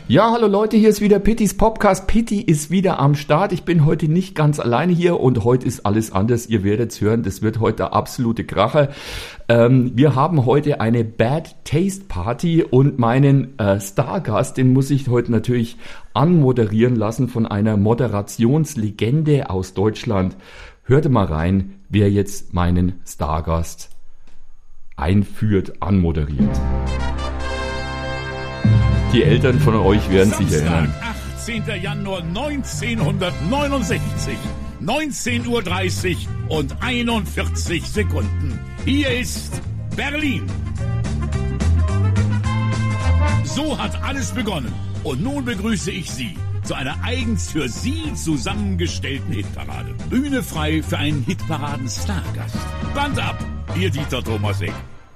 Ja, hallo Leute, hier ist wieder Pittys Podcast. Pitti ist wieder am Start. Ich bin heute nicht ganz alleine hier und heute ist alles anders. Ihr werdet es hören, das wird heute der absolute Kracher. Wir haben heute eine Bad Taste Party und meinen Stargast, den muss ich heute natürlich anmoderieren lassen von einer Moderationslegende aus Deutschland. Hört mal rein, wer jetzt meinen Stargast einführt, anmoderiert. Die Eltern von euch werden sich erinnern. 18. Januar 1969, 19:30 Uhr und 41 Sekunden. Hier ist Berlin. So hat alles begonnen. Und nun begrüße ich Sie zu einer eigens für Sie zusammengestellten Hitparade. Bühne frei für einen Hitparaden-Stargast. Band ab, Ihr Dieter Thomas-Eck.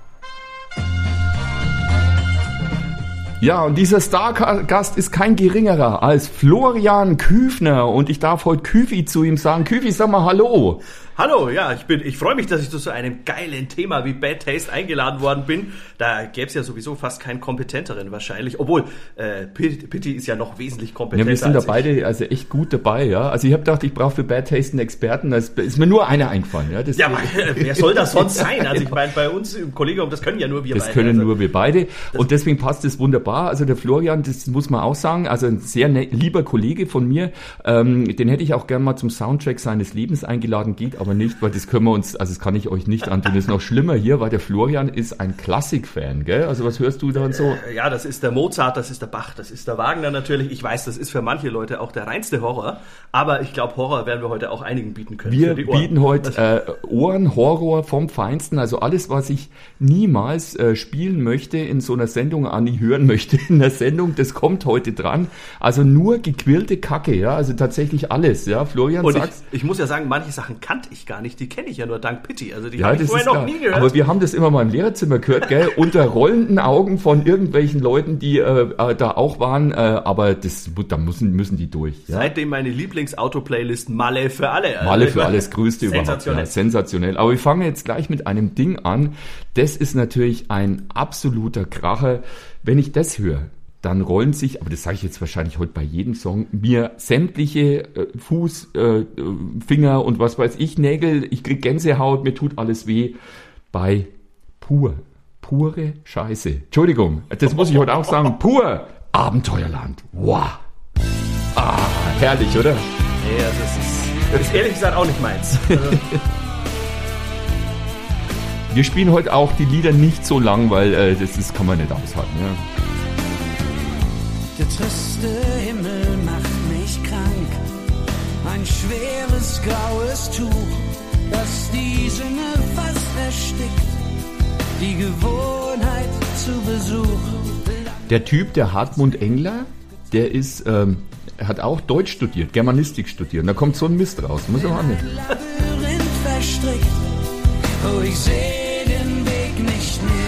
Ja, und dieser Stargast ist kein geringerer als Florian Küfner und ich darf heute Küfi zu ihm sagen. Küfi, sag mal Hallo. Hallo, ja, ich freue mich, dass ich zu so einem geilen Thema wie Bad Taste eingeladen worden bin. Da gäbe es ja sowieso fast keinen kompetenteren wahrscheinlich, obwohl Pitti ist ja noch wesentlich kompetenter. Ja, wir sind da beide also echt gut dabei, ja. Also ich habe gedacht, ich brauche für Bad Taste einen Experten, da ist mir nur einer eingefallen. Ja, ja, wer soll das sonst sein? Also ich meine, bei uns im Kollegium, das können ja nur wir beide. Das können nur wir beide und deswegen passt es wunderbar. Also der Florian, das muss man auch sagen, also ein sehr lieber Kollege von mir, den hätte ich auch gerne mal zum Soundtrack seines Lebens eingeladen, geht aber nicht, weil das können wir uns, also das kann ich euch nicht antun. Das ist noch schlimmer hier, weil der Florian ist ein Klassik-Fan, gell? Also was hörst du da und so? Ja, das ist der Mozart, das ist der Bach, das ist der Wagner natürlich. Ich weiß, das ist für manche Leute auch der reinste Horror, aber ich glaube, Horror werden wir heute auch einigen bieten können. Wir bieten heute Ohrenhorror vom Feinsten, also alles, was ich niemals spielen möchte in so einer Sendung, Anni hören möchte in der Sendung, das kommt heute dran. Also nur gequirlte Kacke, ja, also tatsächlich alles, ja. Florian, und sag's. Ich muss ja sagen, manche Sachen kannte ich gar nicht, die kenne ich ja nur dank Pitti, also die habe ich vorher noch nie gehört. Aber wir haben das immer mal im Lehrerzimmer gehört, gell, unter rollenden Augen von irgendwelchen Leuten, die da auch waren, aber da müssen die durch. Ja? Seitdem meine Lieblings-Auto-Playlist Malle für alle. Also Malle für alles, größte überhaupt. Ja, sensationell. Aber wir fangen jetzt gleich mit einem Ding an. Das ist natürlich ein absoluter Kracher. Wenn ich das höre, dann rollen sich, aber das sage ich jetzt wahrscheinlich heute bei jedem Song, mir sämtliche Fuß, Finger und was weiß ich, Nägel, ich krieg Gänsehaut, mir tut alles weh bei pure Scheiße. Entschuldigung, das muss ich heute auch sagen, pur Abenteuerland. Wow. Ah, herrlich, oder? Ja, das ist ehrlich gesagt auch nicht meins. Wir spielen heute auch die Lieder nicht so lang, weil das kann man nicht aushalten. Ja. Der triste Himmel macht mich krank, ein schweres graues Tuch, das die Sinne fast erstickt, die Gewohnheit zu besuchen. Der Typ, der Hartmut Engler, der ist, hat auch Deutsch studiert, Germanistik studiert, und da kommt so ein Mist raus, muss man auch nicht. Labyrinth verstrickt, oh, ich sehe den Weg nicht mehr.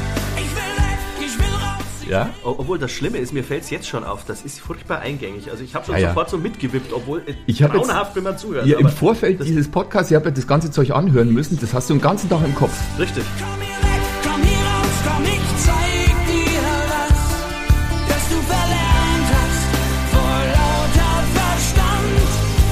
Ja? Obwohl das Schlimme ist, mir fällt es jetzt schon auf, das ist furchtbar eingängig. Also ich habe schon sofort so mitgewippt, obwohl grauenhaft, wenn man zuhört. Ja, im Vorfeld dieses Podcasts, ihr habt ja das ganze Zeug anhören müssen, das hast du den ganzen Tag im Kopf. Richtig. Komm hier weg, komm hier raus, komm, ich zeig dir was, das du verlernt hast, vor lauter Verstand.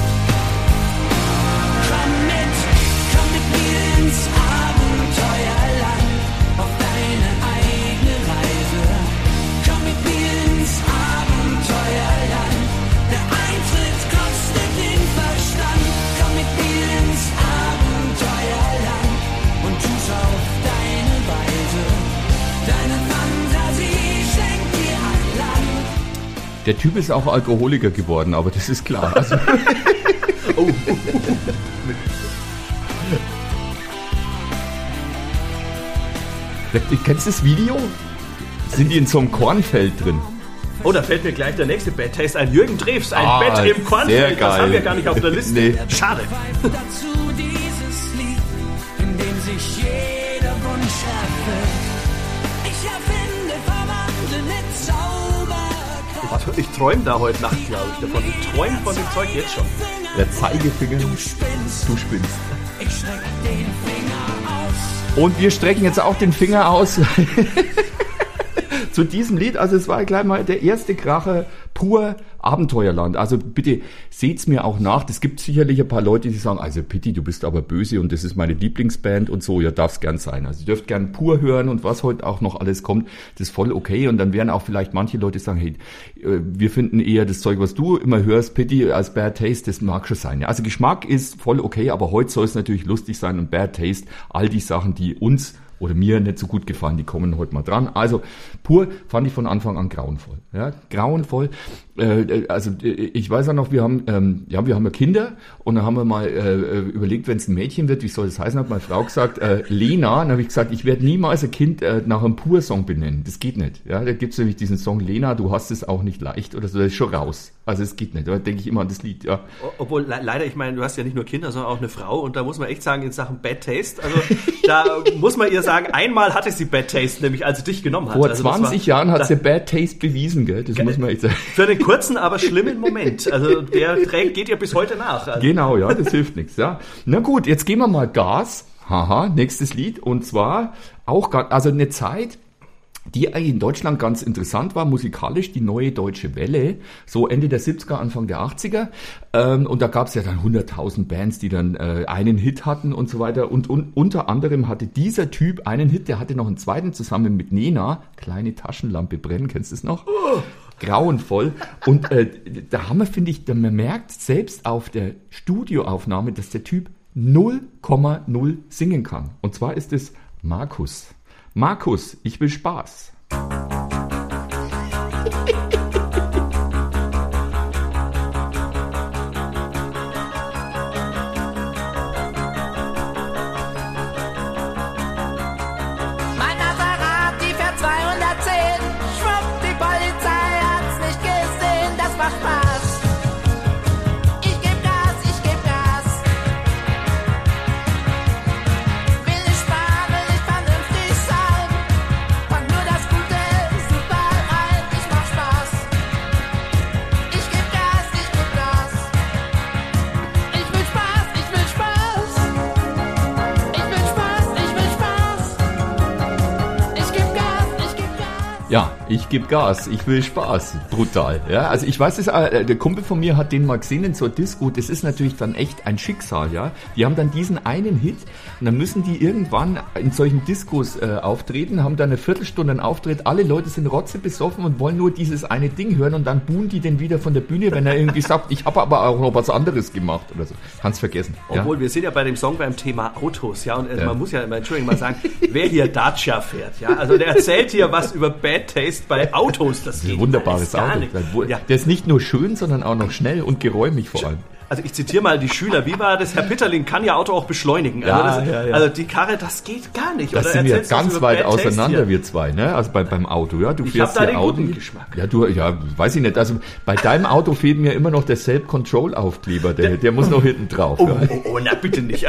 Komm mit mir ins Abenteuerland, auf deine eigene Reise. Komm mit mir ins Abenteuerland, der Eintritt kostet den Verstand. Komm mit mir ins Abenteuerland und tu's auf deine Weise. Deine Fantasie schenkt dir ein Land. Der Typ ist auch Alkoholiker geworden, aber das ist klar. Also Kennst du das Video? Sind die in so einem Kornfeld drin? Oh, da fällt mir gleich der nächste Bad Taste ein. Jürgen Drews, ein Bett im Kornfeld. Das haben wir gar nicht auf der Liste. Nee. Schade. Dazu dieses Lied, in dem sich jeder Wunsch erfüllt. Ich erfinde, verwandle mit Zauberkraft. Ich träume da heute Nacht, glaube ich, davon. Ich träume von dem Zeug jetzt schon. Der Zeigefinger. Du spinnst. Ich streck den Finger aus. Und wir strecken jetzt auch den Finger aus zu diesem Lied, also es war gleich mal der erste Kracher, pur Abenteuerland. Also bitte seht's mir auch nach. Es gibt sicherlich ein paar Leute, die sagen, also Pitti, du bist aber böse und das ist meine Lieblingsband und so. Ja, darf's gern sein. Also ihr dürft gern pur hören und was heute auch noch alles kommt, das ist voll okay. Und dann werden auch vielleicht manche Leute sagen, hey, wir finden eher das Zeug, was du immer hörst, Pitti, als Bad Taste, das mag schon sein. Also Geschmack ist voll okay, aber heute soll es natürlich lustig sein und Bad Taste, all die Sachen, die uns oder mir nicht so gut gefallen, die kommen heute mal dran. Also pur fand ich von Anfang an grauenvoll. Ja, grauenvoll. Also ich weiß auch noch, wir haben ja Kinder und dann haben wir mal überlegt, wenn es ein Mädchen wird, wie soll das heißen, hat meine Frau gesagt, Lena. Dann habe ich gesagt, ich werde niemals ein Kind nach einem Pur-Song benennen. Das geht nicht. Ja, da gibt es nämlich diesen Song Lena, du hast es auch nicht leicht oder so, das ist schon raus. Also es geht nicht. Da denke ich immer an das Lied. Ja. Obwohl leider, ich meine, du hast ja nicht nur Kinder, sondern auch eine Frau und da muss man echt sagen, in Sachen Bad Taste, also da muss man ihr sagen, einmal hatte sie Bad Taste, nämlich als sie dich genommen hat. Vor 20 Jahren hat sie Bad Taste bewiesen, gell? Das muss man echt sagen. Für den kurzen, aber schlimmen Moment. Also der geht ihr bis heute nach. Also. Genau, ja, das hilft nichts. Ja. Na gut, jetzt geben wir mal Gas. Haha, nächstes Lied. Und zwar auch, also eine Zeit, die eigentlich in Deutschland ganz interessant war, musikalisch, die Neue Deutsche Welle, so Ende der 70er, Anfang der 80er. Und da gab es ja dann 100.000 Bands, die dann einen Hit hatten und so weiter. Und unter anderem hatte dieser Typ einen Hit, der hatte noch einen zweiten zusammen mit Nena, Kleine Taschenlampe brennen, kennst du es noch? Grauenvoll. Und da haben wir, finde ich, man merkt selbst auf der Studioaufnahme, dass der Typ 0,0 singen kann. Und zwar ist es Markus. Markus, ich will Spaß. Ja, ich gebe Gas, ich will Spaß. Brutal. Ja, also ich weiß, der Kumpel von mir hat den mal gesehen in so einer Disco. Das ist natürlich dann echt ein Schicksal, ja. Die haben dann diesen einen Hit und dann müssen die irgendwann in solchen Diskos auftreten, haben dann eine Viertelstunde einen Auftritt. Alle Leute sind rotzebesoffen und wollen nur dieses eine Ding hören und dann buhen die den wieder von der Bühne, wenn er irgendwie sagt, ich habe aber auch noch was anderes gemacht oder so. Kannst vergessen. Obwohl, ja? Wir sind ja bei dem Song beim Thema Autos, ja. Und man muss ja, Entschuldigung, mal sagen, wer hier Dacia fährt, ja. Also der erzählt hier was über Bad Taste bei Autos. Das ist ein wunderbares Auto. Ja. Der ist nicht nur schön, sondern auch noch schnell und geräumig vor allem. Also ich zitiere mal die Schüler, wie war das? Herr Pitterling kann ja Auto auch beschleunigen. Also, ja. Also die Karre, das geht gar nicht. Das sind wir ganz weit auseinander, wir zwei, ne? Also beim Auto, ja. Du fährst hier Auto. Geschmack. Ja, weiß ich nicht. Also bei deinem Auto fehlt mir immer noch der Self-Control-Aufkleber. Der muss noch hinten drauf. Oh, na bitte nicht.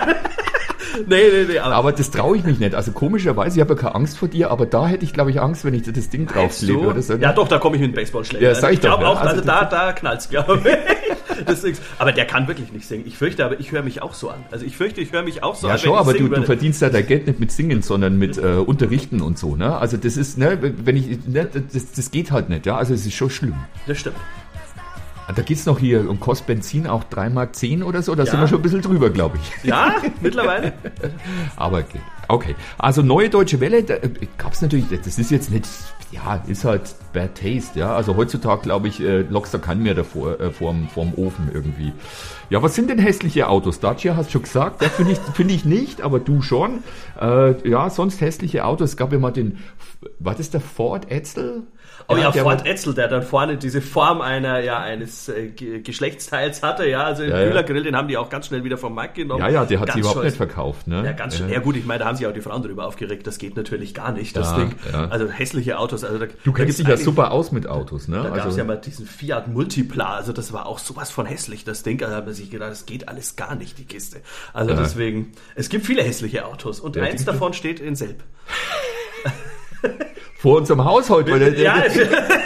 Nee. Aber das traue ich mich nicht. Also komischerweise, ich habe ja keine Angst vor dir, aber da hätte ich, glaube ich, Angst, wenn ich das Ding draufklebe. Oder so. Ja doch, da komme ich mit einem Baseballschläger. Ja, sag ich doch. Auch, also da knallt's, glaube ich. Aber der kann wirklich nicht singen. Ich fürchte, aber ich höre mich auch so an. Also ich fürchte, ich höre mich auch so an. Ja schon, aber du verdienst ja dein Geld nicht mit Singen, sondern mit Unterrichten und so. Ne? Also das ist, ne, das geht halt nicht. Ja? Also es ist schon schlimm. Das stimmt. Da geht's noch hier um kostet Benzin auch 3,10 Mark oder so. Da sind wir schon ein bisschen drüber, glaube ich. Ja, mittlerweile. Aber okay. Also Neue Deutsche Welle, da gab's natürlich, das ist jetzt nicht, ja, ist halt Bad Taste, ja. Also heutzutage, glaube ich, lockst da keinen mehr davor, vorm Ofen irgendwie. Ja, was sind denn hässliche Autos? Dacia hast du schon gesagt, ja, finde ich nicht, aber du schon. Ja, sonst hässliche Autos. Es gab ja mal war das der Ford Edsel? Oh ja, Ford Edsel, der dann vorne diese Form eines Geschlechtsteils hatte, ja, also den Kühlergrill, den haben die auch ganz schnell wieder vom Markt genommen. Ja, der hat sie überhaupt nicht verkauft, ne? Ja, ganz schnell. Ja gut, ich meine, da haben sich auch die Frauen darüber aufgeregt, das geht natürlich gar nicht, das Ding. Ja. Also hässliche Autos, also du kennst dich ja super aus mit Autos, ne? Da gab es ja mal diesen Fiat Multipla, also das war auch sowas von hässlich, das Ding, also da hat man sich gedacht, das geht alles gar nicht, die Kiste. Also deswegen, es gibt viele hässliche Autos und eins davon steht in Selb. Vor unserem Haus heute. Ja,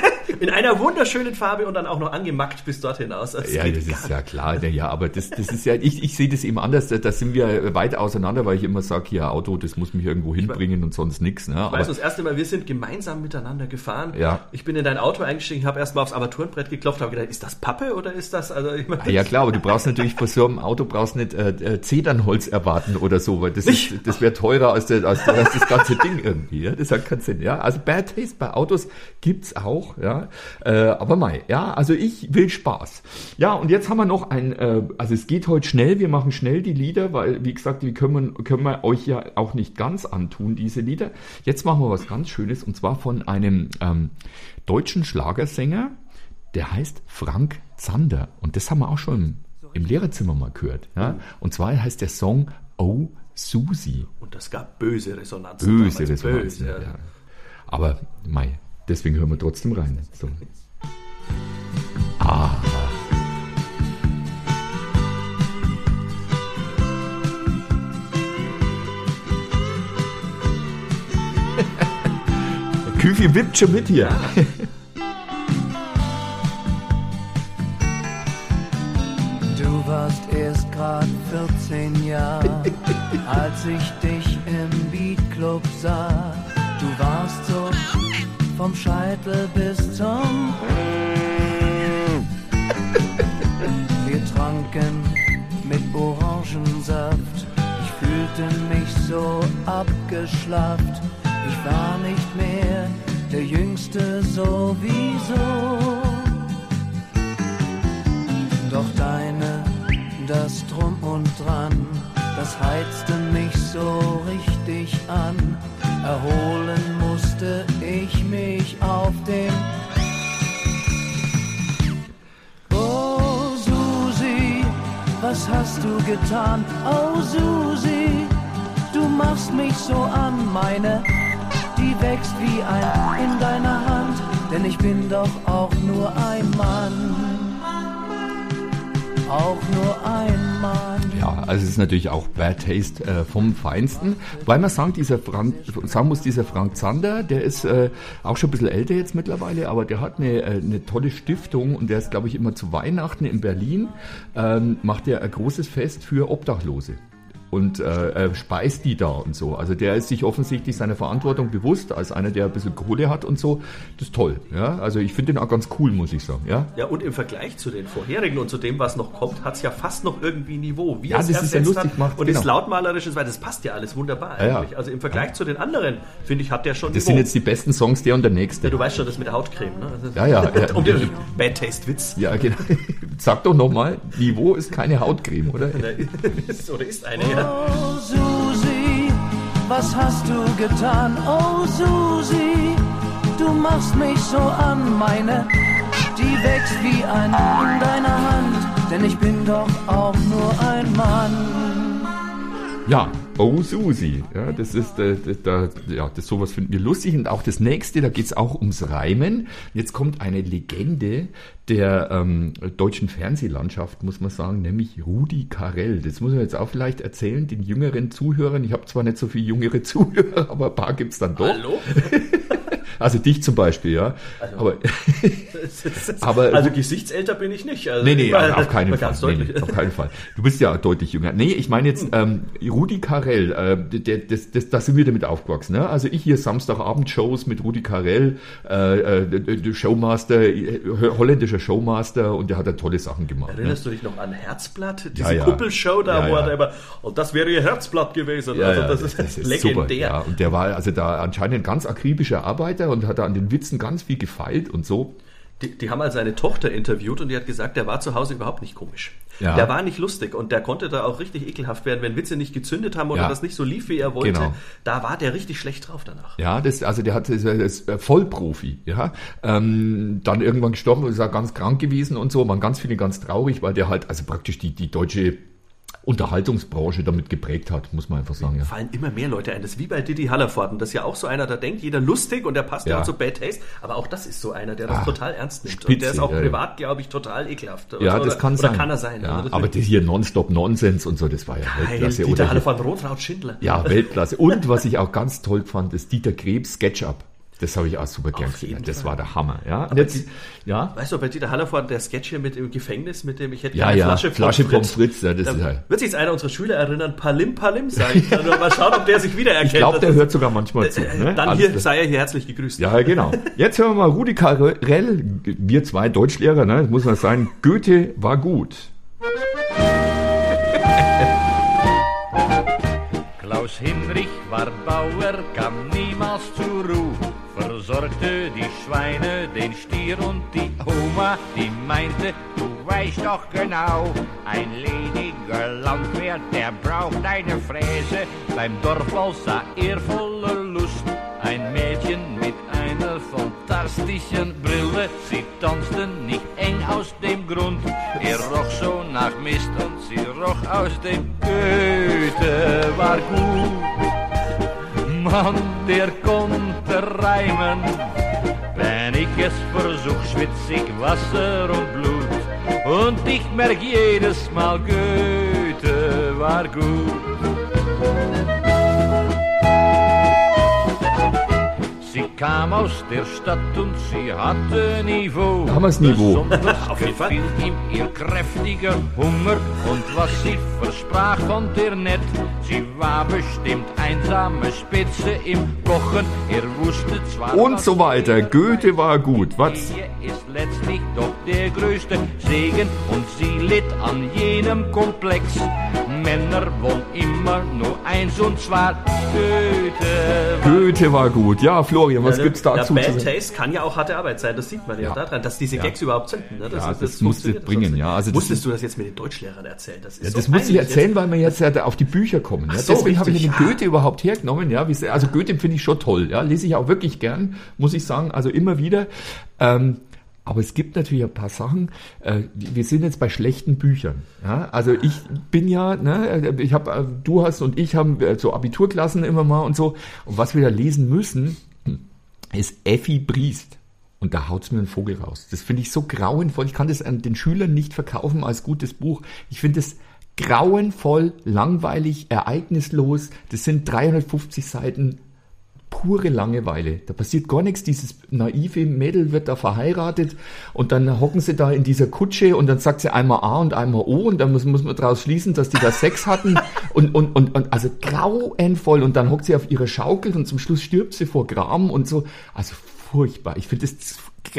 In einer wunderschönen Farbe und dann auch noch angemacht bis dort hinaus. Das ist ja klar. Ja, aber das ist ja, ich sehe das eben anders. Da sind wir weit auseinander, weil ich immer sage, hier Auto, das muss mich irgendwo hinbringen und sonst nichts. Ne? Ich weiß, das erste Mal, wir sind gemeinsam miteinander gefahren. Ja. Ich bin in dein Auto eingestiegen, habe erstmal aufs Armaturenbrett geklopft, habe gedacht, ist das Pappe oder ist das... Also ich meine, ja klar, aber du brauchst natürlich bei so einem Auto nicht Zedernholz erwarten oder so, weil das wäre teurer als das ganze Ding irgendwie. Ja? Das hat keinen Sinn. Ja? Also Bad Taste bei Autos gibt's auch. Ja? Aber also ich will Spaß. Ja, und jetzt haben wir noch also es geht heute schnell, wir machen schnell die Lieder, weil, wie gesagt, die können wir euch ja auch nicht ganz antun, diese Lieder. Jetzt machen wir was ganz Schönes, und zwar von einem deutschen Schlagersänger, der heißt Frank Zander. Und das haben wir auch schon im Lehrerzimmer mal gehört. Ja? Und zwar heißt der Song Oh Susi. Und das gab böse Resonanzen. Böse, ja. Aber deswegen hören wir trotzdem rein. So. Küfi wippt schon mit hier. Du warst erst grad 14 Jahre, als ich dich im Beatclub sah. Du warst so vom Scheitel bis zum... Wir tranken mit Orangensaft. Ich fühlte mich so abgeschlafft. Ich war nicht mehr der Jüngste sowieso. Doch das Drum und Dran, das heizte mich so richtig an. Erholen musste ich mich auf dem... Oh Susi, was hast du getan? Oh Susi, du machst mich so an, meine... Die wächst wie ein in deiner Hand, denn ich bin doch auch nur ein Mann. Auch nur ein Mann. Ja, also es ist natürlich auch Bad Taste vom Feinsten. Weil man sagen muss, dieser Frank Zander, der ist auch schon ein bisschen älter jetzt mittlerweile, aber der hat eine tolle Stiftung, und der ist, glaube ich, immer zu Weihnachten in Berlin, macht er ein großes Fest für Obdachlose. Und speist die da und so. Also der ist sich offensichtlich seiner Verantwortung bewusst, als einer, der ein bisschen Kohle hat und so. Das ist toll. Ja? Also ich finde den auch ganz cool, muss ich sagen. Ja, und im Vergleich zu den vorherigen und zu dem, was noch kommt, hat es ja fast noch irgendwie Niveau. Wie das ist ja lustig gemacht. Und das Lautmalerische, weil das passt ja alles wunderbar eigentlich. Ja. Also im Vergleich zu den anderen, finde ich, hat der schon Das Niveau. Sind jetzt die besten Songs, der und der nächste. Ja, du weißt schon, das mit der Hautcreme, ne? Also ja. Um den Bad Taste Witz. Ja, genau. Sag doch nochmal, Niveau ist keine Hautcreme, oder? Oder ist eine, ja. Oh, Susi, was hast du getan? Oh Susi, du machst mich so an, meine, die wächst wie ein in deiner Hand, denn ich bin doch auch nur ein Mann. Ja, Oh Susi, ja, das ist sowas finden wir lustig. Und auch das nächste, da geht's auch ums Reimen. Jetzt kommt eine Legende der deutschen Fernsehlandschaft, muss man sagen, nämlich Rudi Carrell. Das muss man jetzt auch vielleicht erzählen, den jüngeren Zuhörern. Ich habe zwar nicht so viele jüngere Zuhörer, aber ein paar gibt's dann doch. Hallo? Also dich zum Beispiel, ja. Also gesichtsälter bin ich nicht. Also nee, auf keinen Fall. Nee, auf keinen Fall. Du bist ja deutlich jünger. Nee, ich meine jetzt Rudi Carrell, da sind wir damit aufgewachsen. Ne? Also ich hier Samstagabend-Shows mit Rudi Carrell, Showmaster, holländischer Showmaster, und der hat da tolle Sachen gemacht. Erinnerst du dich noch an Herzblatt? Diese Kuppelshow da, wo er immer, und das wäre ihr Herzblatt gewesen. Ja, also das ist legendär. Super, ja. Und der war also da anscheinend ein ganz akribischer Arbeiter und hat da an den Witzen ganz viel gefeilt und so. Die haben also seine Tochter interviewt, und die hat gesagt, der war zu Hause überhaupt nicht komisch. Ja. Der war nicht lustig, und der konnte da auch richtig ekelhaft werden, wenn Witze nicht gezündet haben oder das nicht so lief, wie er wollte. Genau. Da war der richtig schlecht drauf danach. Ja, der ist Vollprofi. Ja, dann irgendwann gestorben und ist auch ganz krank gewesen und so. Waren ganz viele ganz traurig, weil der halt also praktisch die deutsche Unterhaltungsbranche damit geprägt hat, muss man einfach sagen. Mir fallen immer mehr Leute ein. Das ist wie bei Didi Hallervorden. Das ist ja auch so einer, da denkt jeder lustig, und der passt ja auch zu Bad Taste. Aber auch das ist so einer, der das total ernst nimmt. Spitze, und der ist auch privat, glaube ich, total ekelhaft. Ja, das kann sein. Oder kann er sein. Ja, aber das hier Nonstop-Nonsens und so, das war ja Weltklasse. Dieter Hallervorden, Rotraud Schindler. Ja, Weltklasse. Und was ich auch ganz toll fand, ist Dieter Krebs SketchUp. Das habe ich auch super gern gesehen. Das war der Hammer. Ja? Und jetzt, weißt du, bei Dieter Hallervorden, der Sketch hier mit im Gefängnis, mit dem ich hätte eine Flasche Pommes frites. Ja, das ist halt. Wird sich jetzt einer unserer Schüler erinnern, Palim Palim sagen. Mal schauen, ob der sich wiedererkennt. Ich glaube, der hört sogar manchmal zu. Ne? Dann hier, sei er hier herzlich gegrüßt. Ja, genau. Jetzt hören wir mal Rudi Carrell, wir 2 Deutschlehrer, ne? Das muss man sagen. Goethe war gut. Klaus Hinrich war Bauer, kam niemals zur Ruhe, versorgte die Schweine, den Stier und die Oma, die meinte, du weißt doch genau, ein lediger Landwehr, der braucht eine Fräse, beim Dorfball sah er voller Lust, ein Mädchen mit einer fantastischen Brille, sie tanzten nicht eng aus dem Grund, er roch so nach Mist und sie roch aus dem Goethe war gut, Mann, der konnte reimen, wenn ich es versuch, schwitz ich Wasser und Blut, und ich merk jedes Mal, Goethe war gut. Sie kam aus der Stadt und sie hatte Niveau. Damals Niveau. Besonders gefiel ihm ihr kräftiger Hunger und was sie versprach fand er nett. Sie war bestimmt einsame Spitze im Kochen. Er wusste zwar und so weiter. Goethe war gut. Was? Ist letztlich doch der größte Segen und sie litt an jenem Komplex. Männer wollen immer nur eins und zwar Goethe war gut. Ja, Florian, was gibt's dazu? Bad Taste kann ja auch harte Arbeit sein, das sieht man ja daran, dass diese Gags überhaupt zünden. Ne? Das musst du bringen, ja. Also musstest du das jetzt mit den Deutschlehrern erzählen? Das muss ich erzählen, weil wir jetzt auf die Bücher kommen. Ja? So, deswegen habe ich den Goethe überhaupt hergenommen. Ja? Also Goethe finde ich schon toll. Ja? Lese ich auch wirklich gern, muss ich sagen. Also immer wieder. Aber es gibt natürlich ein paar Sachen, wir sind jetzt bei schlechten Büchern. Ja? Also ich bin ja, ne, du hast und ich haben so Abiturklassen immer mal und so. Und was wir da lesen müssen, ist Effi Briest. Und da haut's mir einen Vogel raus. Das finde ich so grauenvoll. Ich kann das an den Schülern nicht verkaufen als gutes Buch. Ich finde es grauenvoll, langweilig, ereignislos. Das sind 350 Seiten pure Langeweile. Da passiert gar nichts. Dieses naive Mädel wird da verheiratet und dann hocken sie da in dieser Kutsche und dann sagt sie einmal A und einmal O und dann muss man daraus schließen, dass die da Sex hatten und also grauenvoll und dann hockt sie auf ihrer Schaukel und zum Schluss stirbt sie vor Gram und so. Also furchtbar. Ich finde das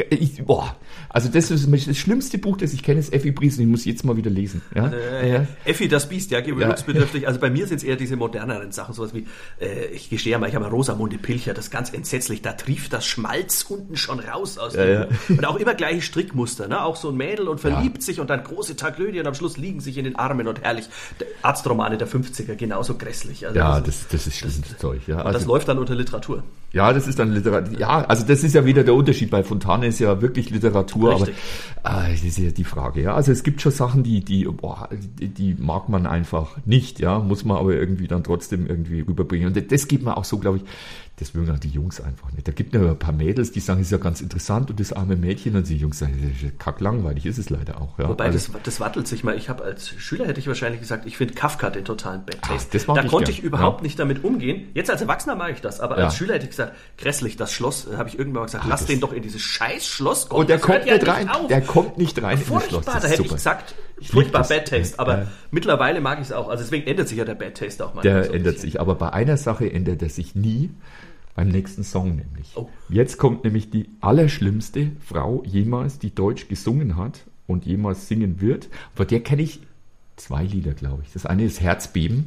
also das ist das schlimmste Buch, das ich kenne, ist Effi Briest. Ich muss jetzt mal wieder lesen. Ja? Effi, das Biest, ja, gewöhnungsbedürftig. Also bei mir sind es eher diese moderneren Sachen, sowas wie, ich gestehe mal, ich habe Rosamunde Pilcher, das ist ganz entsetzlich, da trieft das Schmalz unten schon raus aus dem Buch. Und auch immer gleiche Strickmuster, ne? Auch so ein Mädel und verliebt sich und dann große Tragödie und am Schluss liegen sich in den Armen und herrlich. Arztromane der 50er, genauso grässlich. Also das ist schlimmes Zeug. Ja. Und das läuft dann unter Literatur. Ja, das ist dann Literatur. Ja, also das ist ja wieder der Unterschied. Bei Fontane ist ja wirklich Literatur, richtig. Aber das ist ja die Frage. Ja, also es gibt schon Sachen, die mag man einfach nicht. Ja, muss man aber irgendwie dann trotzdem irgendwie rüberbringen. Und das geht mir auch so, glaube ich. Das mögen auch die Jungs einfach nicht. Da gibt es ja ein paar Mädels, die sagen, es ist ja ganz interessant und das arme Mädchen und die Jungs sagen, das ist kacklangweilig, ist es leider auch. Ja. Wobei, das wattelt sich mal. Ich habe als Schüler, hätte ich wahrscheinlich gesagt, ich finde Kafka den totalen Bad Taste. Da konnte ich überhaupt nicht damit umgehen. Jetzt als Erwachsener mache ich das, aber als Schüler hätte ich gesagt, grässlich, das Schloss, habe ich irgendwann mal gesagt, lass den doch in dieses scheiß Schloss kommen. Und der kommt nicht rein. Der kommt nicht rein in das Schloss. Da hätte ich gesagt, furchtbar Bad Taste. Aber mittlerweile mag ich es auch. Also deswegen ändert sich ja der Bad Taste auch mal. Der ändert sich. Aber bei einer Sache ändert er sich nie. Beim nächsten Song nämlich. Oh. Jetzt kommt nämlich die allerschlimmste Frau jemals, die Deutsch gesungen hat und jemals singen wird. Von der kenne ich 2 Lieder, glaube ich. Das eine ist Herzbeben.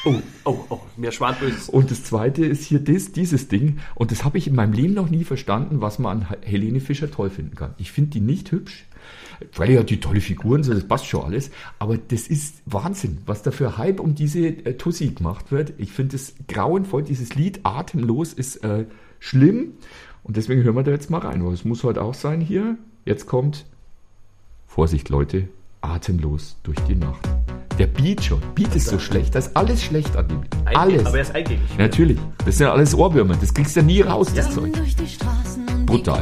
Mir schwant Böses. Und das zweite ist hier dieses Ding. Und das habe ich in meinem Leben noch nie verstanden, was man an Helene Fischer toll finden kann. Ich finde die nicht hübsch. Weil ja die tolle Figuren, so das passt schon alles. Aber das ist Wahnsinn, was da für Hype um diese Tussi gemacht wird. Ich finde es grauenvoll. Dieses Lied Atemlos ist schlimm. Und deswegen hören wir da jetzt mal rein. Weil es muss halt auch sein hier. Jetzt kommt, Vorsicht Leute, Atemlos durch die Nacht. Der Beat schon. Beat ist so schlecht. Das ist alles schlecht an dem Lied. Alles. Aber er ist eingängig. Natürlich. Das sind ja alles Ohrwürmer. Das kriegst du ja nie raus, das Zeug. Brutal.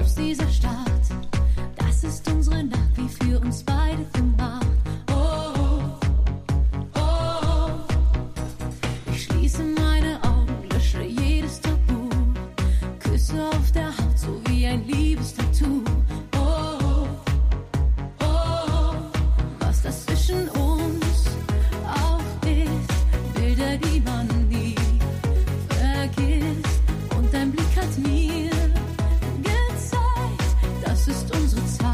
Für uns beide gemacht. Ich schließe meine Augen, lösche jedes Tabu, Küsse auf der Hand. ein Liebestattoo. Oh, oh, was das zwischen uns auch ist, Bilder, die man nie vergisst. Und dein Blick hat mir gezeigt, das ist unsere Zeit.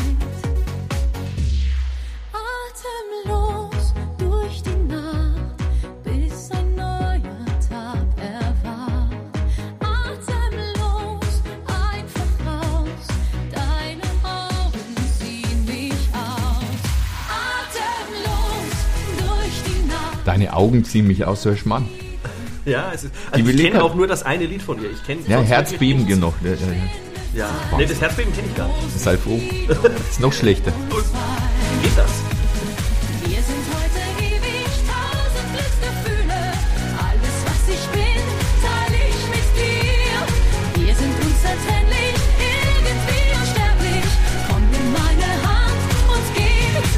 Atemlos durch die Nacht, bis ein neuer Tag erwacht. Atemlos einfach raus, deine Augen ziehen mich aus. Atemlos durch die Nacht. Deine Augen ziehen mich aus, so ein Schmarrn. Ja, also ich kenne auch nur das eine Lied von ihr. Ich kenne Ja, Herzbeben genug. Ja, nee, das Herzbeben kenne ich gar nicht. Sei froh. Das ist noch schlechter. Geht das? Wir sind heute ewig, 1000 Glücksgefühle. Alles, was ich bin, teile ich mit dir. Wir sind unzertrennlich, irgendwie unsterblich. Komm in meine Hand und gib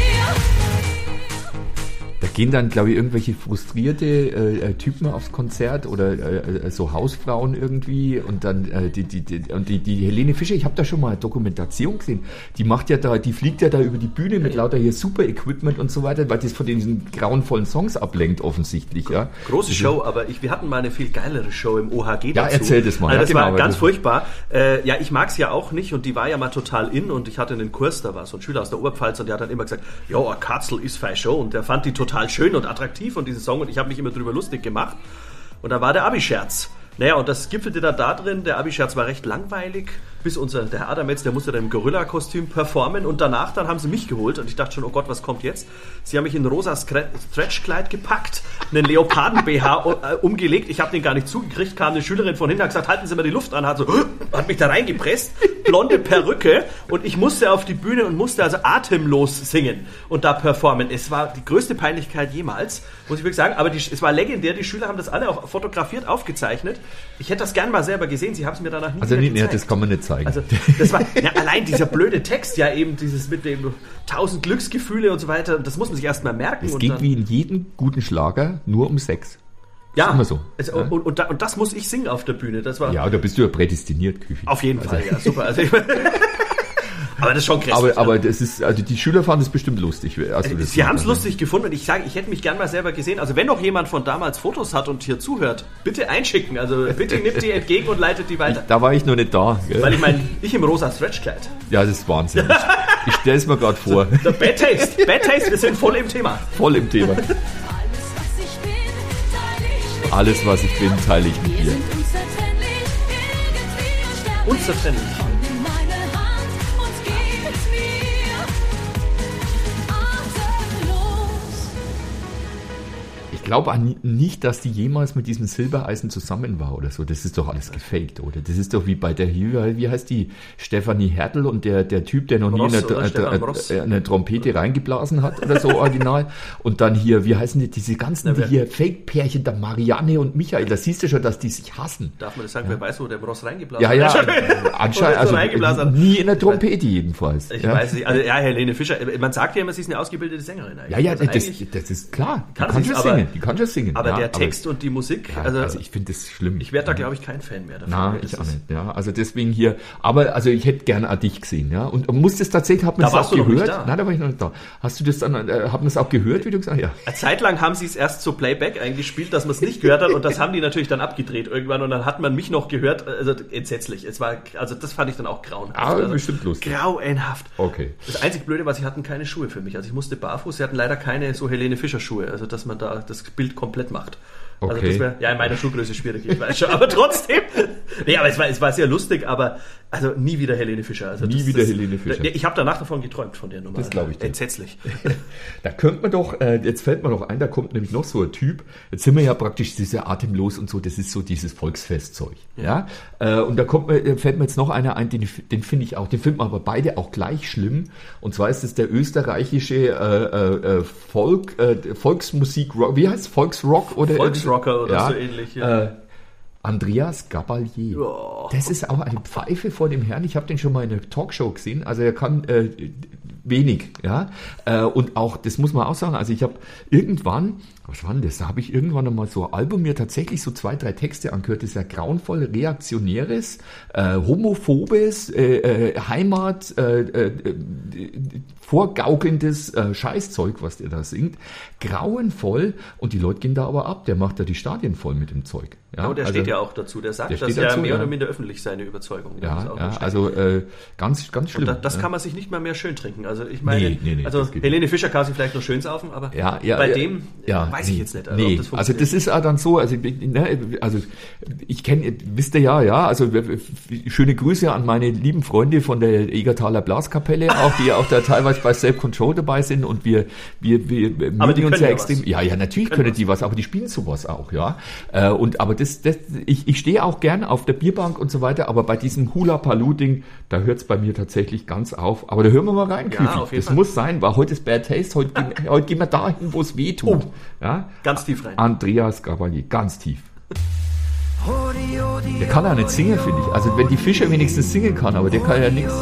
mir. Da gehen dann, glaube ich, irgendwelche frustrierte Typen aufs Konzert oder so Hausfrauen irgendwie und dann die Helene Fischer, ich habe da schon mal eine Dokumentation gesehen, die fliegt ja da über die Bühne mit lauter hier super Equipment und so weiter, weil das von diesen grauenvollen Songs ablenkt offensichtlich. Ja. Große Show, aber wir hatten mal eine viel geilere Show im OHG dazu. Ja, erzähl das mal. Also das ja, war ganz furchtbar. Ja, ich mag's ja auch nicht und die war ja mal total in und ich hatte einen Kurs, da war so ein Schüler aus der Oberpfalz und der hat dann immer gesagt, ja, ein Katzel ist fein Show und der fand die total schön und attraktiv und diesen Song und ich habe mich immer drüber lustig gemacht und da war der Abi-Scherz. Naja, und das gipfelte dann da drin, der Abi-Scherz war recht langweilig, bis der Herr Adametz, der musste dann im Gorilla-Kostüm performen und danach dann haben sie mich geholt und ich dachte schon, oh Gott, was kommt jetzt? Sie haben mich in ein rosa Stretchkleid gepackt, einen Leoparden-BH umgelegt, ich habe den gar nicht zugekriegt, kam eine Schülerin von hinten, hat gesagt, halten Sie mal die Luft an, hat mich da reingepresst, blonde Perücke und ich musste auf die Bühne und musste also atemlos singen und da performen. Es war die größte Peinlichkeit jemals, muss ich wirklich sagen, aber es war legendär, die Schüler haben das alle auch fotografiert, aufgezeichnet. Ich hätte das gern mal selber gesehen, sie haben es mir danach nie gezeigt. Das kann man nicht zeigen. Also das war allein dieser blöde Text, ja eben dieses mit dem 1000 Glücksgefühle und so weiter, das muss man sich erst mal merken. Es geht wie in jedem guten Schlager nur um Sex. Ja, immer so. Und das muss ich singen auf der Bühne. Das war ja, da bist du ja prädestiniert, Küchi. Auf jeden Fall, ja, super. Also aber das ist schon grässlich. Aber das ist, also die Schüler fanden es bestimmt lustig. Sie haben es lustig gefunden und ich sage, ich hätte mich gern mal selber gesehen. Also wenn noch jemand von damals Fotos hat und hier zuhört, bitte einschicken. Also bitte nimmt die entgegen und leitet die weiter. Da war ich noch nicht da. Gell? Weil ich im rosa Stretchkleid. Ja, das ist Wahnsinn. Ich stelle es mir gerade vor. So, Bad Taste, wir sind voll im Thema. Voll im Thema. Alles, was ich bin, teile ich mit dir. Unzertrennlich. Ich glaube nicht, dass die jemals mit diesem Silbereisen zusammen war oder so. Das ist doch alles gefaked, oder? Das ist doch wie bei der, wie heißt die, Stefanie Hertel und der Typ, der noch nie eine Trompete reingeblasen hat oder so original. Und dann hier, wie heißen diese ganzen hier Fake-Pärchen, der Marianne und Michael. Da siehst du schon, dass die sich hassen. Darf man das sagen, wer weiß, wo der Ross reingeblasen hat? Ja, anscheinend, also nie in der Trompete jedenfalls. Ich weiß nicht, also ja, Helene Fischer, man sagt ja immer, sie ist eine ausgebildete Sängerin eigentlich. Ja, also das ist klar. Die kann schon singen. Aber der Text und die Musik, also ich finde das schlimm. Ich werde da, glaube ich, kein Fan mehr davon. Nein, ich auch nicht. Ja, also deswegen hier, aber also ich hätte gerne dich gesehen, ja. Und muss das tatsächlich, hat man das auch gehört? Nein, da war ich noch nicht da. Hast du das dann, hat man es auch gehört, wie du gesagt hast? Ja. Eine Zeit lang haben sie es erst so Playback eingespielt, dass man es nicht gehört hat und das haben die natürlich dann abgedreht irgendwann und dann hat man mich noch gehört, also entsetzlich. Also das fand ich dann auch grauenhaft. Aber bestimmt lustig. Grauenhaft. Okay. Das einzig Blöde war, sie hatten keine Schuhe für mich. Also ich musste barfuß, sie hatten leider keine so Helene Fischer Schuhe, also dass man da das Bild komplett macht. Also okay. Das wäre ja in meiner Schuhgröße schwierig, ich weiß schon, aber trotzdem. Nee, aber es war sehr lustig, aber also nie wieder Helene Fischer. Also Helene Fischer. Ich habe danach davon geträumt von der Nummer. Das glaube ich dir. Entsetzlich. Da könnte man doch, jetzt fällt mir noch ein, da kommt nämlich noch so ein Typ. Jetzt sind wir ja praktisch diese Atemlos und so, das ist so dieses Volksfestzeug. Ja. Und da fällt mir jetzt noch einer ein, den finde ich auch, den finden wir aber beide auch gleich schlimm. Und zwar ist es der österreichische Volksmusik, wie heißt es? Volksrock oder Volksrocker oder so ähnlich. Ja. Andreas Gabalier. Oh. Das ist auch eine Pfeife vor dem Herrn. Ich habe den schon mal in einer Talkshow gesehen. Also er kann wenig, ja. Und auch, das muss man auch sagen, also ich habe irgendwann was war denn das? Da habe ich irgendwann einmal so ein Album mir tatsächlich so 2, 3 Texte angehört. Das ist ja grauenvoll reaktionäres, homophobes, Heimat, vorgaukelndes Scheißzeug, was der da singt. Grauenvoll. Und die Leute gehen da aber ab. Der macht da die Stadien voll mit dem Zeug. Ja, und der steht ja auch dazu. Der sagt das ja mehr oder minder öffentlich, seine Überzeugung. Ganz, ganz schlimm. Und das kann man sich nicht mal mehr schön trinken. Also ich meine, Helene Fischer kann sich vielleicht noch schön saufen, aber bei dem weiß ich jetzt nicht. Also das ist auch dann so, also ich kenne, wisst ihr ja, also schöne Grüße an meine lieben Freunde von der Egertaler Blaskapelle, auch die auch da teilweise bei Self Control dabei sind, und wir mögen uns ja extrem. Ja, natürlich können die was, aber die spielen sowas auch, ja. Aber ich stehe auch gern auf der Bierbank und so weiter, aber bei diesem Hula-Palu-Ding, da hört es bei mir tatsächlich ganz auf. Aber da hören wir mal rein, Küfi. Das muss sein, weil heute ist Bad Taste, heute gehen wir dahin, wo es weh tut. Ja? Ganz tief rein. Andreas Gabalier, ganz tief. Der kann ja nicht singen, finde ich. Also wenn die Fischer wenigstens singen kann, aber der kann ja nichts.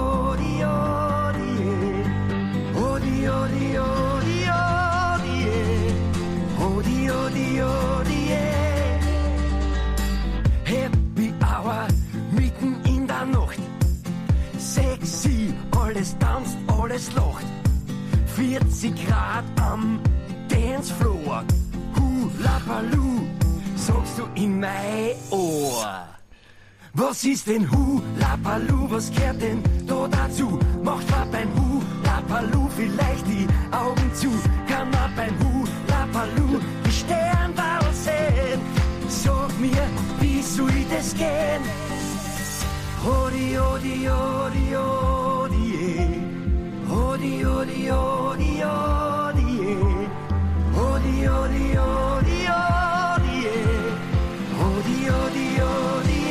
Alles tanzt, alles lacht. 40 Grad am Dancefloor. Hula Palu, sagst du in mein Ohr. Was ist denn Hula Palu? Was gehört denn da dazu? Macht man beim Hula Palu vielleicht die Augen zu? Kann man beim Hula Palu die Sternwarte sehen? Sag mir, wie soll das gehen? Hodi, hodi, hodi, hodi, hodi, hodi, hodi, hodi, hodi, hodi, hodi, hodi, hodi, hodi.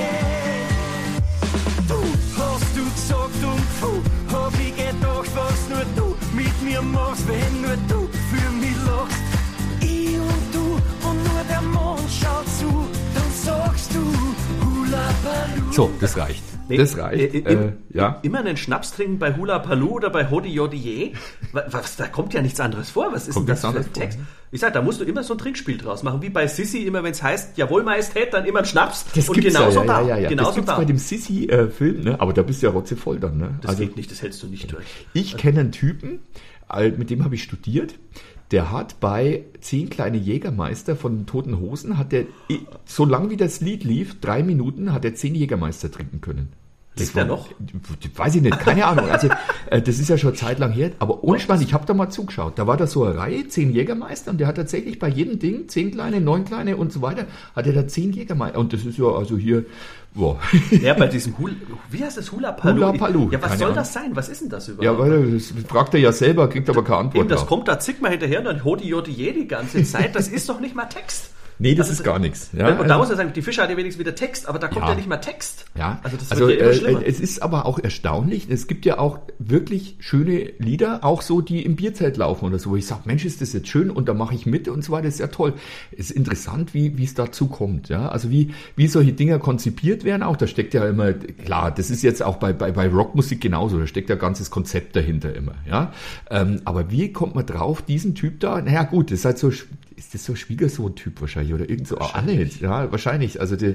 Du hast du gesagt und hab ich gedacht, was nur du mit mir machst, wenn nur du für mich lachst. Ich und du und nur der Mond schaut zu, dann sagst du Hula Palu. So, das reicht. Das reicht. Immer einen Schnaps trinken bei Hula Palu oder bei Hodi Jodie? Da kommt ja nichts anderes vor. Was ist denn das für ein Text? Ich sag, da musst du immer so ein Trinkspiel draus machen, wie bei Sissi, immer wenn es heißt, jawohl Majestät, dann immer ein Schnaps. Das und gibt's genauso da. Das gibt's bei dem Sissi-Film, ne? Aber da bist du ja rotzevoll dann. Ne? Das geht nicht, das hältst du nicht durch. Ich kenne einen Typen, mit dem habe ich studiert. Der hat bei 10 kleine Jägermeister von Toten Hosen, so lang wie das Lied lief, 3 Minuten, hat er 10 Jägermeister trinken können. Ist der noch? Weiß ich nicht, keine Ahnung. Also das ist ja schon Zeit lang her. Aber ohne Spaß, ich habe da mal zugeschaut. Da war da so eine Reihe, 10 Jägermeister, und der hat tatsächlich bei jedem Ding 10 kleine, 9 kleine und so weiter, hat er da 10 Jägermeister. Und das ist ja also hier... Boah. Ja, bei diesem wie heißt das? Hula Palu? Hula Palu. Ja, was soll das sein? Was ist denn das überhaupt? Ja, weil das fragt er ja selber, kriegt aber keine Antwort. Eben, das kommt da zigmal hinterher und dann Hodi Jodi die ganze Zeit. Das ist doch nicht mal Text. Nee, das ist gar nichts. Ja, und da muss man sagen, die Fischer hat ja wenigstens wieder Text, aber da kommt ja nicht mal Text. Ja, also ja immer schlimmer. Es ist aber auch erstaunlich, es gibt ja auch wirklich schöne Lieder, auch so, die im Bierzelt laufen oder so, wo ich sage, Mensch, ist das jetzt schön und da mache ich mit und so weiter, das ist ja toll. Es ist interessant, wie es dazu kommt, ja, also wie solche Dinger konzipiert werden auch, da steckt ja immer, klar, das ist jetzt auch bei Rockmusik genauso, da steckt ja ein ganzes Konzept dahinter immer, ja, aber wie kommt man drauf, diesen Typ da, naja gut, das ist halt so, ist das so ein Schwiegersohn-Typ wahrscheinlich oder irgend so? Nicht. Ja, wahrscheinlich. Also der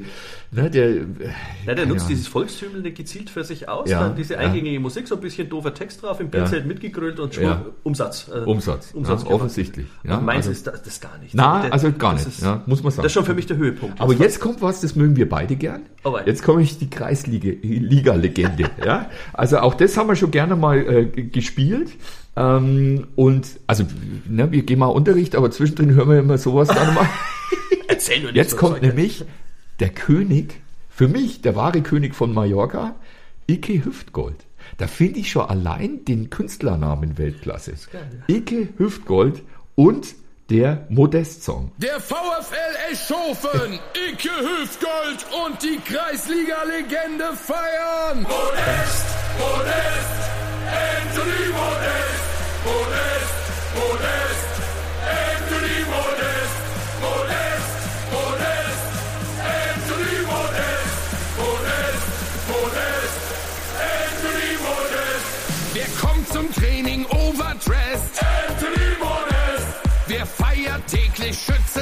nutzt dieses Volkstümel gezielt für sich aus, dann diese eingängige Musik, so ein bisschen doofer Text drauf, im Bierzelt mitgegrölt und schon Umsatz. Umsatz offensichtlich. Ja, meins ist das gar nicht. Also gar nicht, muss man sagen. Das ist schon für mich der Höhepunkt. Aber jetzt kommt was, das mögen wir beide gern. Jetzt komme ich die Kreisliga-Legende. Ja? Also auch das haben wir schon gerne mal gespielt. Und also wir gehen mal Unterricht, aber zwischendrin hören wir immer sowas dann mal. Erzähl nur nicht. Jetzt kommt nämlich der König, für mich der wahre König von Mallorca, Icke Hüftgold. Da finde ich schon allein den Künstlernamen Weltklasse. Icke Hüftgold und der Modest-Song. Der VfL Eschhofen, Icke Hüftgold und die Kreisliga-Legende feiern. Modest, Modest, Anthony Modest, Modest, Modest, Anthony Modest, Modest, Modest, Anthony Modest, Modest, Modest, Anthony Modest. Wer kommt zum Training overdressed? Anthony Modest. Wer feiert täglich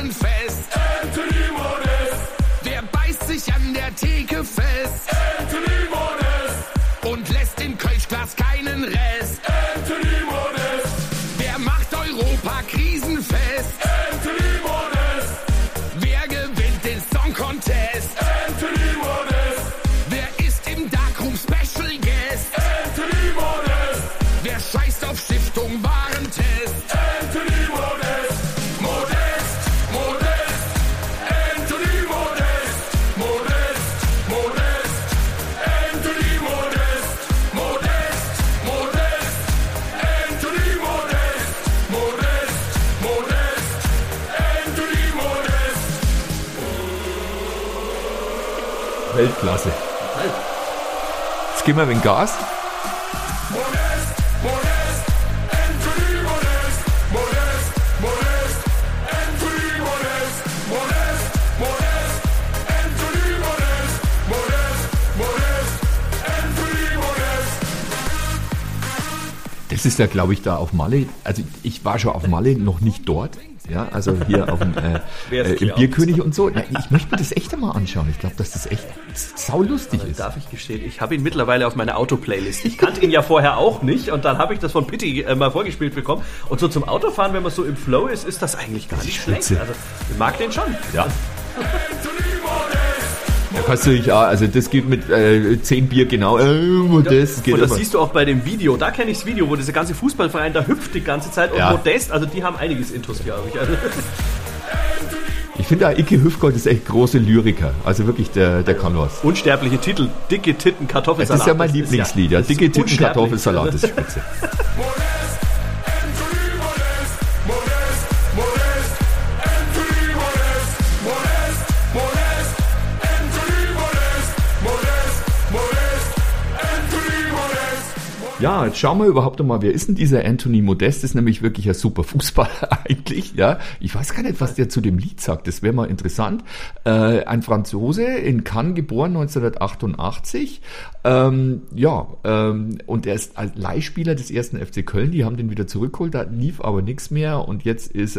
Fest. Anthony Modest. Wer beißt sich an der Theke fest Anthony Modest. und lässt im Kölschglas keinen Rest? Anthony Modest. Wer macht Europa krisenfest? Anthony Modest. Wer gewinnt den Song Contest? Anthony Modest. Wer ist im Darkroom Special Guest? Anthony Modest. Wer scheißt auf Stiftung Warentest? Anthony Modest. Modest. Modest. Anthony Modest. Modest. Modest. Anthony Modest. Modest. Modest. Anthony Modest. Modest. Modest. Anthony Modest. Weltklasse. Jetzt geben wir ein wenig Gas. Modest, Modest, Anthony Modest, Modest, Modest, Anthony Modest, Modest, Modest, Anthony Modest, Modest, Modest, Anthony Modest. Das ist ja, glaube ich, da auf Malle. Also ich war schon auf Malle, noch nicht dort. Ja, also hier auf dem im Bierkönig und so. Na, ich möchte mir das echt einmal anschauen. Ich glaube, dass das echt saulustig ist. Darf ich gestehen, ich habe ihn mittlerweile auf meiner Auto-Playlist. Ich kannte ihn ja vorher auch nicht und dann habe ich das von Pitti mal vorgespielt bekommen. Und so zum Autofahren, wenn man so im Flow ist das eigentlich gar nicht schlecht. Also ich mag den schon. Ja. Ja, kannst du nicht, also das geht mit 10 Bier genau. Modest geht und das aber. siehst du auch bei dem Video. Da kenne ich das Video, wo dieser ganze Fußballverein da hüpft die ganze Zeit. Und Ja. Modest, also die haben einiges Intus, glaube ich. Also, Ich finde, Icke Hüfgold ist echt große Lyriker. Also wirklich, der kann was. unsterbliche Titel, dicke Titten, Kartoffelsalat. Das ist ja mein Lieblingslied. Ja. das ist Dicke Titten, unsterblich. Kartoffelsalat, das ist spitze. Modest, Anthony Modest, Modest, Modest, Anthony Modest, Modest, Modest, Anthony Modest, Modest, Modest, Anthony Modest. Ja, jetzt schauen wir überhaupt mal, wer ist denn dieser Anthony Modest? Das ist nämlich wirklich ein super Fußballer eigentlich. Ja, ich weiß gar nicht, was der zu dem Lied sagt. Das wäre mal interessant. Ein Franzose, in Cannes geboren, 1988. Und er ist als Leihspieler des ersten FC Köln. Die haben den wieder zurückgeholt, da lief aber nichts mehr. Und jetzt ist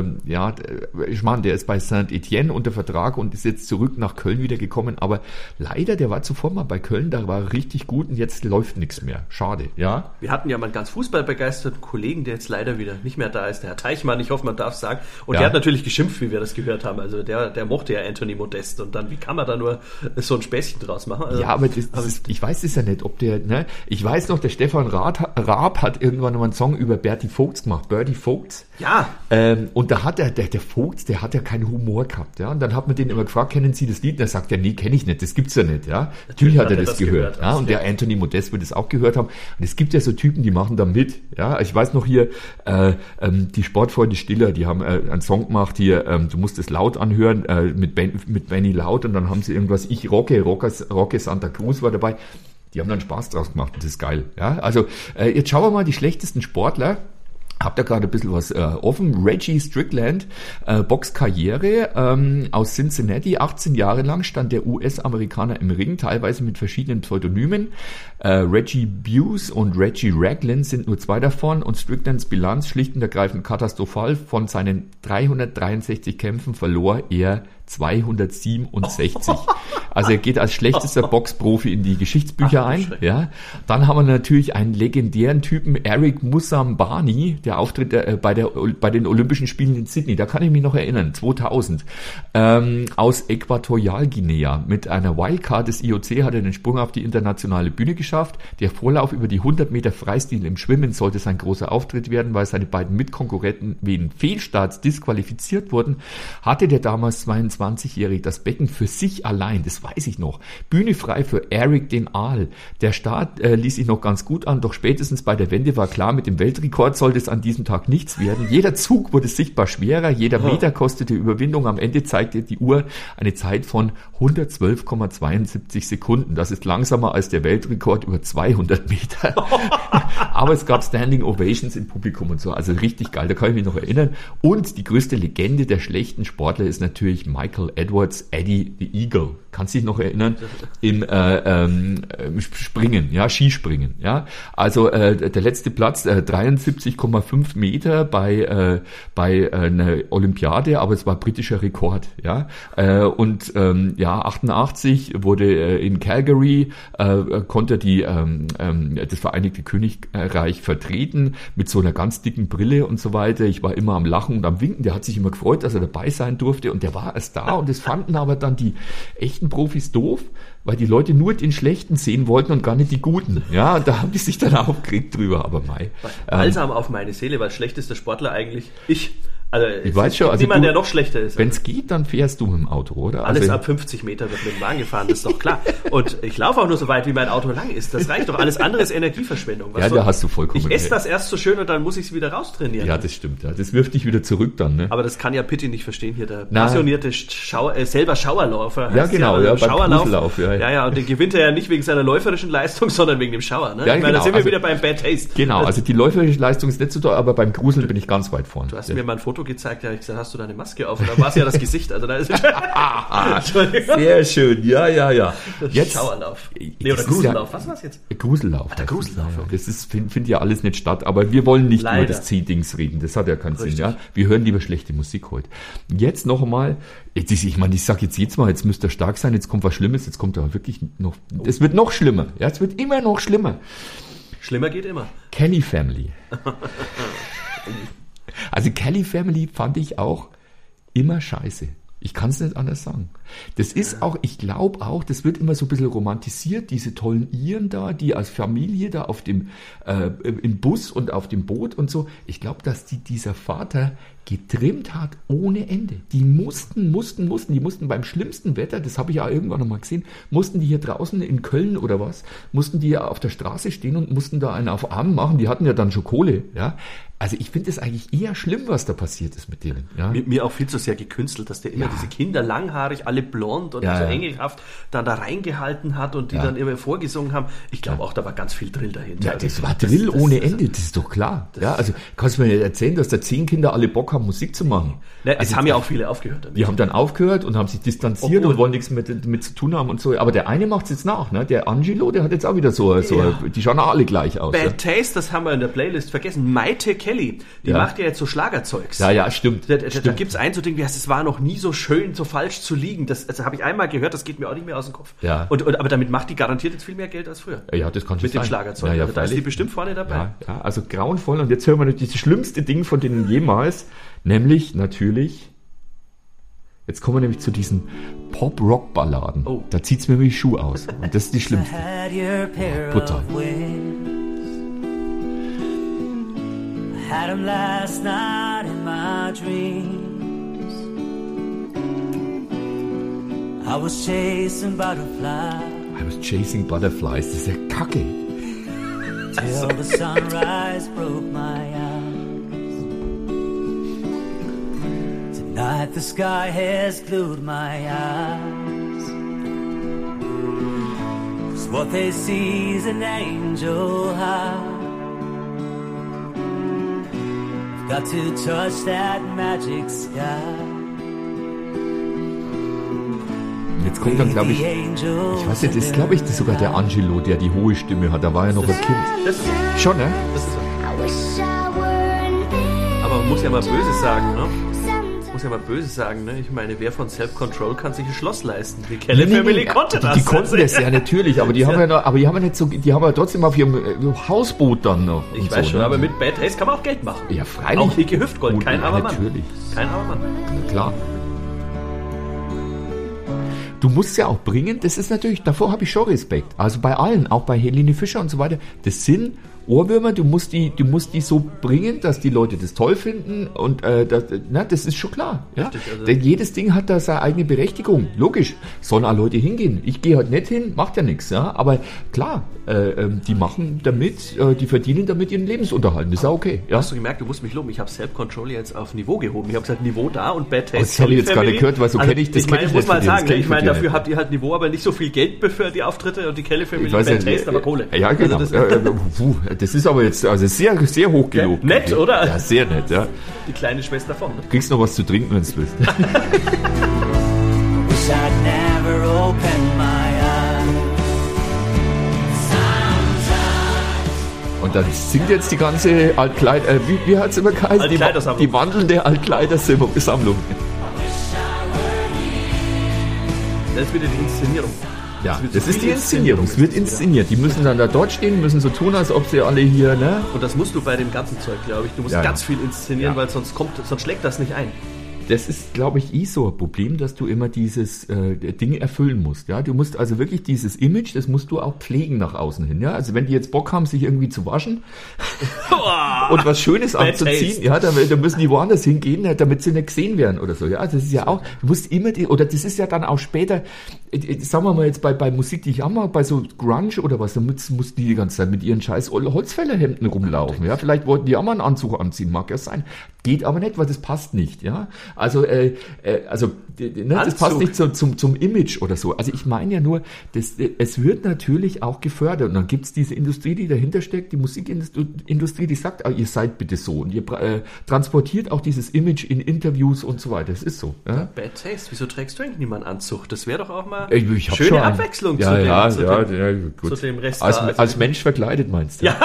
der ist bei Saint-Etienne unter Vertrag und ist jetzt zurück nach Köln wieder gekommen. Aber leider, der war zuvor mal bei Köln, da war er richtig gut und jetzt läuft nichts mehr. Schade, ja. Wir hatten ja mal einen ganz fußballbegeisterten Kollegen, der jetzt leider wieder nicht mehr da ist, der Herr Teichmann, ich hoffe, man darf es sagen. Und der hat natürlich geschimpft, wie wir das gehört haben. Also der mochte ja Anthony Modest. Und dann, wie kann man da nur so ein Späßchen draus machen? Also, ja, aber ich weiß es ja nicht, ob der, ne? Ich weiß noch, der Stefan Raab hat irgendwann mal einen Song über Bertie Vogts gemacht, Bertie Vogts. Ja. Und da hat der Vogts, der hat ja keinen Humor gehabt, ja. Und dann hat man den immer gefragt, kennen Sie das Lied? Und er sagt, ja, nee, kenne ich nicht, das gibt's ja nicht, ja. Natürlich hat er das gehört, ja. Und der Anthony Modest wird das auch gehört haben. Und es gibt ja so Typen, die machen da mit, ja. Ich weiß noch hier, die Sportfreunde Stiller, die haben einen Song gemacht hier, du musst es laut anhören, mit Benny Laut, und dann haben sie irgendwas, Rocke Santa Cruz war dabei. Die haben dann Spaß draus gemacht, das ist geil, ja. Also, jetzt schauen wir mal die schlechtesten Sportler. Habt ihr gerade ein bisschen was offen? Reggie Strickland, Boxkarriere aus Cincinnati, 18 Jahre lang stand der US-Amerikaner im Ring, teilweise mit verschiedenen Pseudonymen. Reggie Buse und Reggie Ragland sind nur 2 davon und Stricklands Bilanz schlicht und ergreifend katastrophal. Von seinen 363 Kämpfen verlor er 267. Also er geht als schlechtester Boxprofi in die Geschichtsbücher ein. Ja. Dann haben wir natürlich einen legendären Typen, Eric Musambani, der auftritt bei den Olympischen Spielen in Sydney. Da kann ich mich noch erinnern, 2000. Aus Äquatorialguinea. Mit einer Wildcard des IOC hat er den Sprung auf die internationale Bühne geschafft. Der Vorlauf über die 100 Meter Freistil im Schwimmen sollte sein großer Auftritt werden, weil seine beiden Mitkonkurrenten wegen Fehlstarts disqualifiziert wurden. Hatte der damals 22-Jährige das Becken für sich allein, das weiß ich noch. Bühne frei für Eric den Aal. Der Start ließ sich noch ganz gut an, doch spätestens bei der Wende war klar, mit dem Weltrekord sollte es an diesem Tag nichts werden. Jeder Zug wurde sichtbar schwerer, jeder Meter kostete Überwindung. Am Ende zeigte die Uhr eine Zeit von 112,72 Sekunden. Das ist langsamer als der Weltrekord über 200 Meter. Aber es gab Standing Ovations im Publikum und so. Also richtig geil, da kann ich mich noch erinnern. Und die größte Legende der schlechten Sportler ist natürlich Michael Edwards, Eddie the Eagle. Kannst du dich noch erinnern? Im Springen, ja, Skispringen, ja. Also der letzte Platz, 73,5 1,5 Meter bei einer Olympiade, aber es war britischer Rekord, ja. 88 wurde in Calgary konnte das Vereinigte Königreich vertreten mit so einer ganz dicken Brille und so weiter. Ich war immer am Lachen und am Winken. Der hat sich immer gefreut, dass er dabei sein durfte und der war erst da und das fanden aber dann die echten Profis doof, weil die Leute nur den Schlechten sehen wollten und gar nicht die Guten. Ja, und da haben die sich dann aufgeregt drüber, aber Balsam auf meine Seele, weil schlechtester Sportler eigentlich ich. Also ich weiß schon, also niemand, der noch schlechter ist. Wenn es geht, dann fährst du mit dem Auto, oder? Alles ab 50 Meter wird mit dem Wagen gefahren, das ist doch klar. Und ich laufe auch nur so weit, wie mein Auto lang ist. Das reicht doch. Alles andere ist Energieverschwendung. Ja, da hast du vollkommen recht. Ich esse das erst so schön und dann muss ich es wieder raustrainieren. Ja, das stimmt. Ja. Das wirft dich wieder zurück dann. Ne? Aber das kann ja Pitti nicht verstehen hier. Der passionierte selber Schauerläufer. Ja, genau. Ja, Schauerlauf. Ja, und den gewinnt er ja nicht wegen seiner läuferischen Leistung, sondern wegen dem Schauer. Ne? Ja, ich meine, da sind wir wieder beim Bad Taste. Genau, also die läuferische Leistung ist nicht so toll, aber beim Gruseln bin ich ganz weit vorne. Du hast mir mal ein Foto gezeigt, ja, ich gesagt, hast du deine Maske auf? Und dann war es ja das Gesicht. Also da ist sehr schön, ja. Jetzt Schauerlauf. Nee, oder Grusellauf. Was war es jetzt? Grusellauf. Der Grusellauf. Ja. Das findet ja alles nicht statt. Aber wir wollen nicht über das C-Dings reden. Das hat ja keinen Sinn. Ja? Wir hören lieber schlechte Musik heute. Jetzt noch einmal. Ich meine, ich sage jetzt Mal, jetzt müsst ihr stark sein. Jetzt kommt was Schlimmes. Jetzt kommt aber wirklich noch. Es wird noch schlimmer. Ja, es wird immer noch schlimmer. Schlimmer geht immer. Kelly Family. Also Kelly Family fand ich auch immer scheiße. Ich kann es nicht anders sagen. Das ist auch, ich glaube auch, das wird immer so ein bisschen romantisiert, diese tollen Iren da, die als Familie da auf dem im Bus und auf dem Boot und so. Ich glaube, dass dieser Vater getrimmt hat ohne Ende. Die mussten beim schlimmsten Wetter, das habe ich ja irgendwann noch mal gesehen, mussten die hier draußen in Köln oder was, mussten die ja auf der Straße stehen und mussten da einen auf Arm machen. Die hatten ja dann schon Kohle, ja. Also ich finde es eigentlich eher schlimm, was da passiert ist mit denen. Ja? Mir auch viel zu sehr gekünstelt, dass der immer diese Kinder langhaarig, alle blond und so engelhaft dann da reingehalten hat und die dann immer vorgesungen haben. Ich glaube auch, da war ganz viel Drill dahinter. Ja, das war Drill ohne Ende, das ist doch klar. Ja, also kannst du mir nicht erzählen, dass da 10 Kinder alle Bock haben, Musik zu machen. Ja, es haben ja auch viele aufgehört damit. Die haben dann aufgehört und haben sich distanziert und wollen nichts mit zu tun haben und so. Aber der eine macht es jetzt nach, ne? Der Angelo, der hat jetzt auch wieder so die schauen alle gleich aus. Bad Taste, das haben wir in der Playlist vergessen. Maite Kelly, die macht ja jetzt so Schlagerzeugs. Ja, stimmt. Da gibt's ein so Ding, wie heißt es war noch nie so schön, so falsch zu liegen. Das habe ich einmal gehört, das geht mir auch nicht mehr aus dem Kopf. Ja. Aber damit macht die garantiert jetzt viel mehr Geld als früher. Ja, das kann schon mit sein. Dem Schlagerzeug. Ja, da ist die bestimmt vorne dabei. Ja, also grauenvoll. Und jetzt hören wir natürlich das schlimmste Ding von denen jemals, nämlich natürlich, jetzt kommen wir nämlich zu diesen Pop-Rock-Balladen. Oh. Da zieht's mir wie die Schuhe aus. Und das ist die schlimmste. Brutal. Had 'em last night in my dreams. I was chasing butterflies. Das ist ja Kacke. Till the sunrise broke my eyes. Tonight the sky has glued my eyes. 'Cause what they see is an angel high. Got to touch that magic sky. Jetzt kommt dann, glaube ich weiß nicht, das ist, glaube ich, das sogar der Angelo, der die hohe Stimme hat. Da war ja noch ein Kind. Das ist so. Schon, ne? Das ist so. Aber man muss ja mal böse sagen, ne? Ich meine, wer von Self-Control kann sich ein Schloss leisten? Die Kelly Family konnte das. Die konnten das ja natürlich, aber die haben ja trotzdem auf ihrem Hausboot dann noch. Ich weiß schon, aber mit Bad Taste kann man auch Geld machen. Ja, freilich. Auch Icke Hüftgold, kein armer Mann. Natürlich. Kein armer Mann. Na klar. Du musst ja auch bringen, das ist natürlich, davor habe ich schon Respekt. Also bei allen, auch bei Helene Fischer und so weiter, das sind Ohrwürmer, du musst die so bringen, dass die Leute das toll finden und das ist schon klar. Ja? Richtig, also denn jedes Ding hat da seine eigene Berechtigung. Logisch, sollen auch Leute hingehen. Ich gehe halt nicht hin, macht ja nichts. Ja? Aber klar, die machen damit, die verdienen damit ihren Lebensunterhalt. Das ist ja okay. Ja? Hast du gemerkt, du musst mich loben. Ich habe Self-Control jetzt auf Niveau gehoben. Ich habe gesagt, Niveau da und Bad Taste. Das habe ich jetzt gerade gehört, weil so kenne ich das. Muss man sagen, ich meine, dafür habt ihr halt Niveau, aber nicht so viel Geld für die Auftritte und die Kelly Family und Bad Taste, aber Kohle. Ja, genau. Also das ist aber jetzt also sehr, sehr hoch gelobt. Ja, nett, oder? Ja, sehr nett, ja. Die kleine Schwester von. Du kriegst noch was zu trinken, wenn du willst. Und und dann singt jetzt die ganze wie hat es immer geheißen? Die wandelnde Altkleidersammlung. Das ist wieder die Inszenierung. Ja, das ist die Inszenierung. Es wird inszeniert. Die müssen dann da dort stehen, müssen so tun, als ob sie alle hier, ne? Und das musst du bei dem ganzen Zeug, glaube ich. Du musst ganz viel inszenieren, weil sonst schlägt das nicht ein. Das ist, glaube ich, so ein Problem, dass du immer dieses Ding erfüllen musst. Ja, du musst also wirklich dieses Image, das musst du auch pflegen nach außen hin. Ja, also wenn die jetzt Bock haben, sich irgendwie zu waschen und was Schönes anzuziehen, ja, da müssen die woanders hingehen, damit sie nicht gesehen werden oder so. Ja, das ist ja auch. Du musst immer das ist ja dann auch später. Sagen wir mal jetzt bei Musik, die ich auch mache, bei so Grunge oder was, damit mussten die ganze Zeit mit ihren scheiß Holzfällerhemden rumlaufen. Ja, vielleicht wollten die auch mal einen Anzug anziehen, mag ja sein. Geht aber nicht, weil das passt nicht. Ja, also das passt nicht zum Image oder so. Also ich meine ja nur, es wird natürlich auch gefördert und dann gibt's diese Industrie, die dahinter steckt, die Musikindustrie, die sagt, ihr seid bitte so und ihr transportiert auch dieses Image in Interviews und so weiter. Das ist so. Ja? Bad Taste. Wieso trägst du eigentlich niemand Anzug? Das wäre doch auch mal ich hab schöne schon Abwechslung zu dem Rest. Als Mensch verkleidet meinst du? Ja.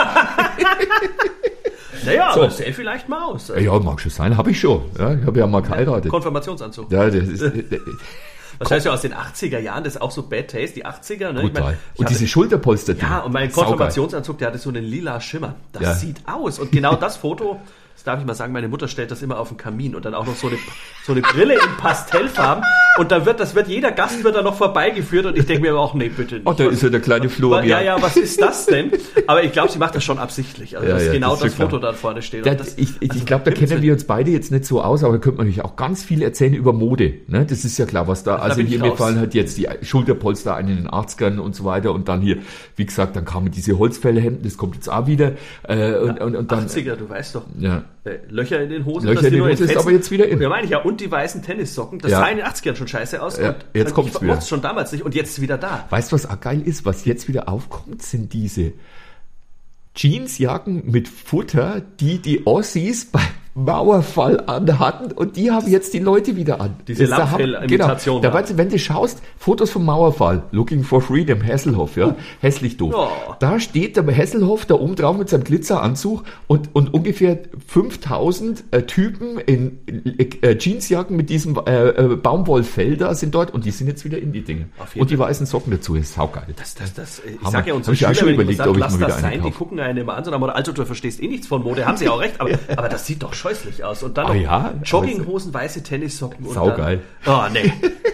Naja, so. Aber sähe vielleicht mal aus. Also. Ja, mag schon sein, habe ich schon. Ja, ich habe ja mal geheiratet. Konfirmationsanzug. Ja, das ist... Was heißt ja aus den 80er Jahren, das ist auch so Bad Taste, die 80er. Ne? Und diese Schulterpolster. Ja, und mein Konfirmationsanzug, der hatte so einen lila Schimmer. Das sieht aus. Und genau das Foto, das darf ich mal sagen, meine Mutter stellt das immer auf den Kamin und dann auch noch so eine Brille in Pastellfarben. Und das wird jeder Gast wird da noch vorbeigeführt und ich denke mir auch, nee, bitte nicht. Oh, da ist ja der kleine Florian. Ja, was ist das denn? Aber ich glaube, sie macht das schon absichtlich. Also, dass genau das Foto da vorne steht. Ich glaube, da kennen wir uns beide jetzt nicht so aus, aber da könnte man natürlich auch ganz viel erzählen über Mode. Ne? Das ist ja klar, was da, also hier mir fallen halt jetzt die Schulterpolster ein in den 80ern und so weiter und dann hier, wie gesagt, dann kamen diese Holzfällerhemden, das kommt jetzt auch wieder. Und dann 80er, du weißt doch. Ja. Löcher in den Hosen. Löcher in den Hosen ist aber jetzt wieder in. Ja, meine ich ja. Und die weißen Tennissocken. Das sah in den 80ern schon scheiße aus. Ja, jetzt kommt's wieder. Ich schon damals nicht und jetzt ist wieder da. Weißt du, was auch geil ist? Was jetzt wieder aufkommt, sind diese Jeansjacken mit Futter, die Ossis bei Mauerfall anhatten und die haben jetzt die Leute wieder an. Diese Lammfell-Imitation. Genau. Wenn du schaust, Fotos vom Mauerfall, Looking for Freedom, Hasselhoff, ja, hässlich doof. Oh. Da steht der Hasselhoff da oben drauf mit seinem Glitzeranzug und ungefähr 5000 Typen in Jeansjacken mit diesem Baumwollfell da sind dort und die sind jetzt wieder in die Dinge. Und die weißen Socken dazu, ist saugeil. Ich sage ja unseren Schülern, wenn ich gesagt, lass das sein, die gucken einen immer an, sondern also du verstehst eh nichts von Mode, haben sie auch recht, aber das sieht doch scheußlich aus. Und dann noch Jogginghosen, weiße Tennissocken. Saugeil. Oh, nee.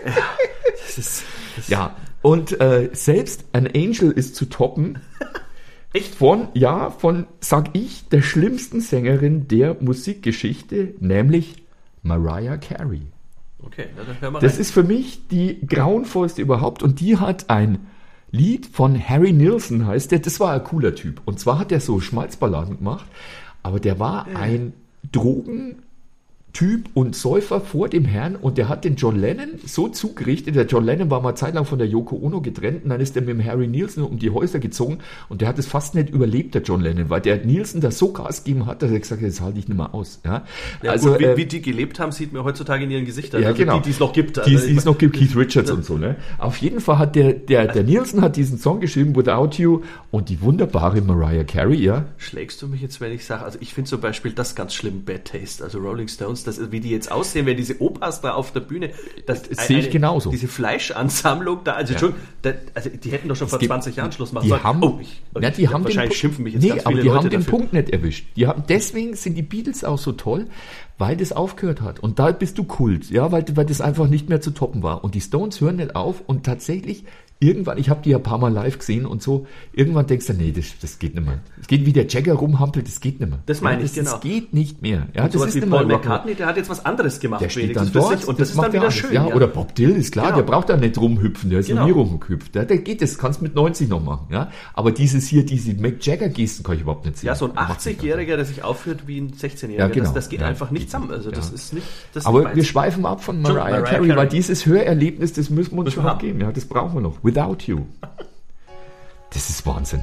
Ja, und selbst An Angel ist zu toppen. Echt? Von, sag ich, der schlimmsten Sängerin der Musikgeschichte, nämlich Mariah Carey. Okay, dann hören wir rein. Das ist für mich die grauenvollste überhaupt und die hat ein Lied von Harry Nilsson, heißt der, das war ein cooler Typ. Und zwar hat er so Schmalzballaden gemacht, aber der war ein Drogentyp und Säufer vor dem Herrn und der hat den John Lennon so zugerichtet. Der John Lennon war mal zeitlang von der Yoko Ono getrennt und dann ist er mit dem Harry Nilsson um die Häuser gezogen und der hat es fast nicht überlebt, der John Lennon, weil der Nilsson da so Gas gegeben hat, dass er gesagt hat, das halte ich nicht mehr aus. Ja, also gut, wie die gelebt haben, sieht man heutzutage in ihren Gesichtern. Ja, also genau. Die es noch gibt. Die es noch gibt, Keith Richards und so. Ne? Auf jeden Fall hat der Nilsson hat diesen Song geschrieben, Without You, und die wunderbare Mariah Carey, ja. Schlägst du mich jetzt, wenn ich sage, also ich finde zum Beispiel das ganz schlimm, Bad Taste, also Rolling Stones, das ist, wie die jetzt aussehen, wenn diese Opas da auf der Bühne, das sehe ich genauso. Diese Fleischansammlung da, also die hätten doch schon vor 20 Jahren Schluss machen sollen. Die haben wahrscheinlich schimpfen mich jetzt ganz viele Leute Leute haben den dafür. Punkt nicht erwischt. Deswegen sind die Beatles auch so toll, weil das aufgehört hat. Und da bist du Kult, ja, weil das einfach nicht mehr zu toppen war. Und die Stones hören nicht auf und tatsächlich irgendwann, ich habe die ja ein paar Mal live gesehen und so, irgendwann denkst du, nee, das geht nicht mehr. Es geht wie der Jagger rumhampelt, das geht nicht mehr. Das meine ich, genau. Das geht nicht mehr. Ja, und das ist wie Paul McCartney, der hat jetzt was anderes gemacht. Der steht dann dort und das ist dann wieder alles. schön. Ja, oder Bob Dylan, ist klar, der braucht da nicht rumhüpfen, der ist noch nie rumgehüpft. Der geht, das kannst du mit 90 noch machen. Ja? Aber diese Mick Jagger-Gesten kann ich überhaupt nicht sehen. Ja, so ein 80-Jähriger, der sich aufführt wie ein 16-Jähriger, ja, genau. das geht einfach nicht zusammen. Also das ist nicht... Aber wir schweifen ab von Mariah Carey, weil dieses Hörerlebnis, das müssen wir uns schon geben. Ja, das brauchen wir noch. Without You. Das ist Wahnsinn.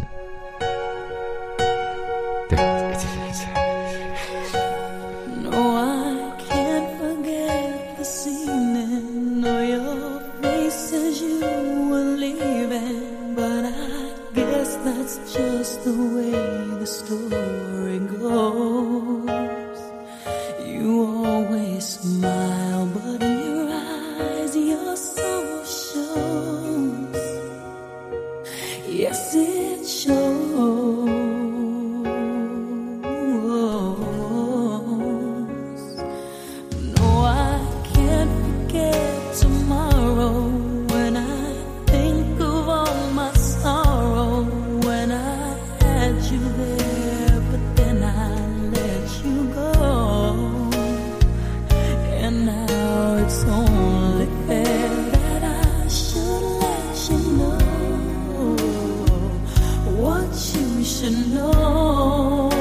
No, I can't forget this evening or your face as you were leaving, but I guess that's just the way the story goes, you always smile, but in your eyes your soul shows. Yes, it shows. No, I can't forget tomorrow when I think of all my sorrow when I had you there, but then I let you go. And now it's only fair that I should let you know what you should know.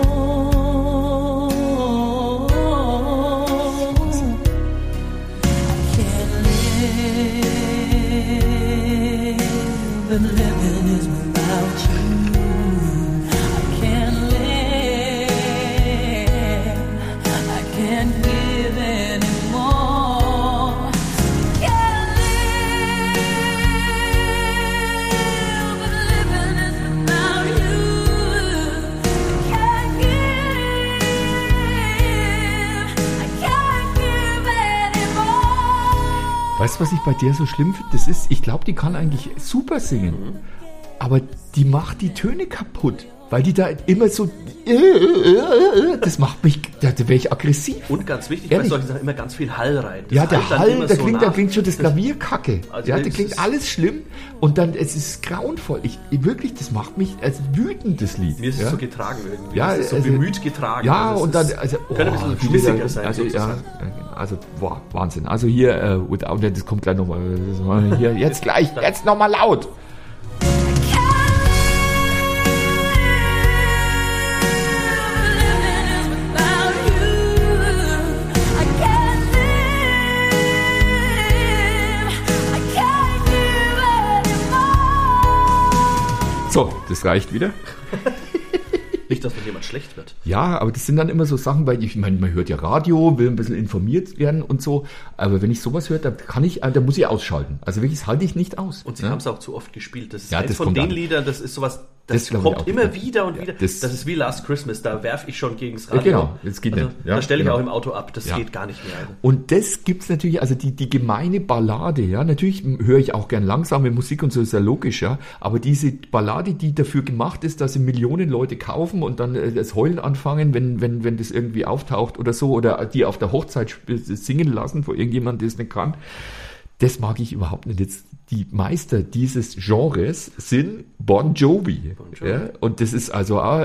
I can't live, and living is without you. I can't live, I can't give anymore. Can't live, but living is without you. Can't give, I can't give anymore. Weißt du, was ich bei der so schlimm finde? Das ist, ich glaube, die kann eigentlich super singen. Aber die macht die Töne kaputt. Weil die da immer so... Das macht mich... Da wäre ich aggressiv. Und ganz wichtig, Ehrlich? bei solchen Sachen immer ganz viel Hall rein. Das Ja, der dann Hall, immer da so klingt nach. schon das Klavier kacke. Also Ja, da das klingt ist- alles schlimm. Und dann, es ist grauenvoll. Wirklich, das macht mich als wütend, das Lied. Mir ist ja? es so getragen irgendwie. Ja, es ist so also- bemüht getragen. Ja, Also und es dann, ist- also, könnte ein bisschen wie schmissiger wieder- sein. Also, ja, sozusagen. also, boah, Wahnsinn. Also hier, Without, das kommt gleich nochmal, hier, jetzt gleich, jetzt nochmal laut. So, das reicht wieder. Nicht, dass mit jemand schlecht wird. Ja, aber das sind dann immer so Sachen, weil ich meine, man hört ja Radio, will ein bisschen informiert werden und so, aber wenn ich sowas höre, da muss ich ausschalten. Also wirklich, das halte ich nicht aus. Und sie haben es auch zu oft gespielt. Das ist Ja, eins das von kommt den an. Liedern, das ist sowas, das glaube ich kommt auch. immer wieder und wieder. das- Das ist wie Last Christmas, da werfe ich schon gegen das Ja, Radio. genau, das geht also, nicht. Ja, da stelle ich genau. auch im Auto ab, das Ja. geht gar nicht mehr. Also. Und das gibt's natürlich, also die gemeine Ballade, ja, natürlich höre ich auch gern langsame Musik und so, ist ja logisch, ja, aber diese Ballade, die dafür gemacht ist, dass sie Millionen Leute kaufen und dann das Heulen anfangen, wenn das irgendwie auftaucht oder so, oder die auf der Hochzeit singen lassen, wo irgendjemand das nicht kann, das mag ich überhaupt nicht. Jetzt die Meister dieses Genres sind Bon Jovi. Ja? Und das ist also auch,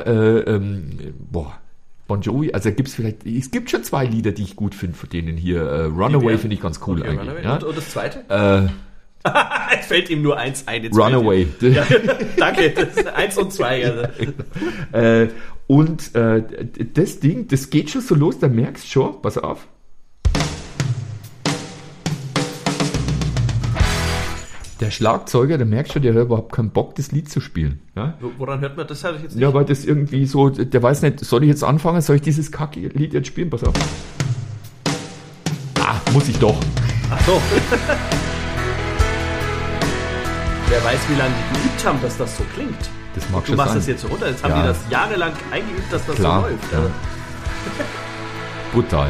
Bon Jovi, also es gibt schon 2 Lieder, die ich gut finde von denen hier. Runaway finde ich ganz cool Okay, eigentlich. Runaway. Ja? Und das zweite? Es fällt ihm nur eins ein. Jetzt Runaway. fällt ihm- Ja, danke, das ist 1 und 2. Also. Und das Ding, das geht schon so los, da merkst du schon, pass auf. Der Schlagzeuger, der merkt schon, der hat überhaupt keinen Bock, das Lied zu spielen. Ja, Woran hört man das? Habe ich jetzt nicht. ja weil das irgendwie so, der weiß nicht, soll ich jetzt anfangen, soll ich dieses Kack-Lied jetzt spielen? Pass auf. Muss ich doch. Ach so. Wer weiß, wie lange die geübt haben, dass das so klingt. Das mag Du schon machst sein. das jetzt so runter. Jetzt haben Ja. die das jahrelang eingeübt, dass das Klar, so läuft. ja. Brutal.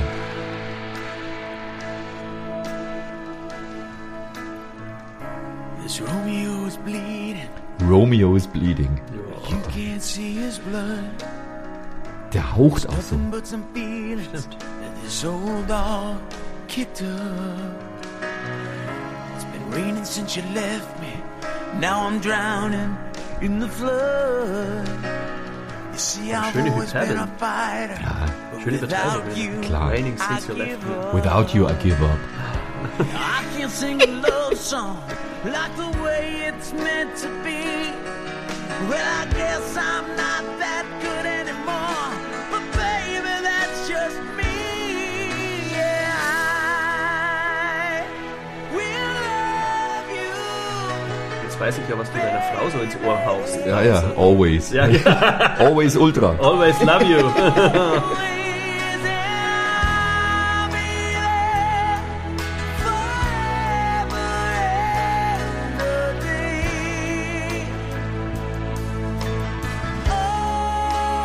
This Romeo is bleeding. Romeo is bleeding. You can't see his blood. Der haucht auch so. Nothing but some feelings that this old dog kicked up. It's been raining since you left me. Now I'm drowning in the flood. You see, I've schöne always been Hyperbel. a fighter. Ja, but schöne without Verteidigung. you, Klar. Raining I since you left give me. up. Without you, I give up. I can't sing a love song like the way it's meant to be. Well, I guess I'm not that good anymore. But baby, that's just me. Yeah, I will love you. Jetzt weiß ich ja, was du deiner Frau so ins Ohr haust. Ja, ja, always. Ja, ja. Always Ultra. Always love you. Always, I'll be there forever and a day. Oh,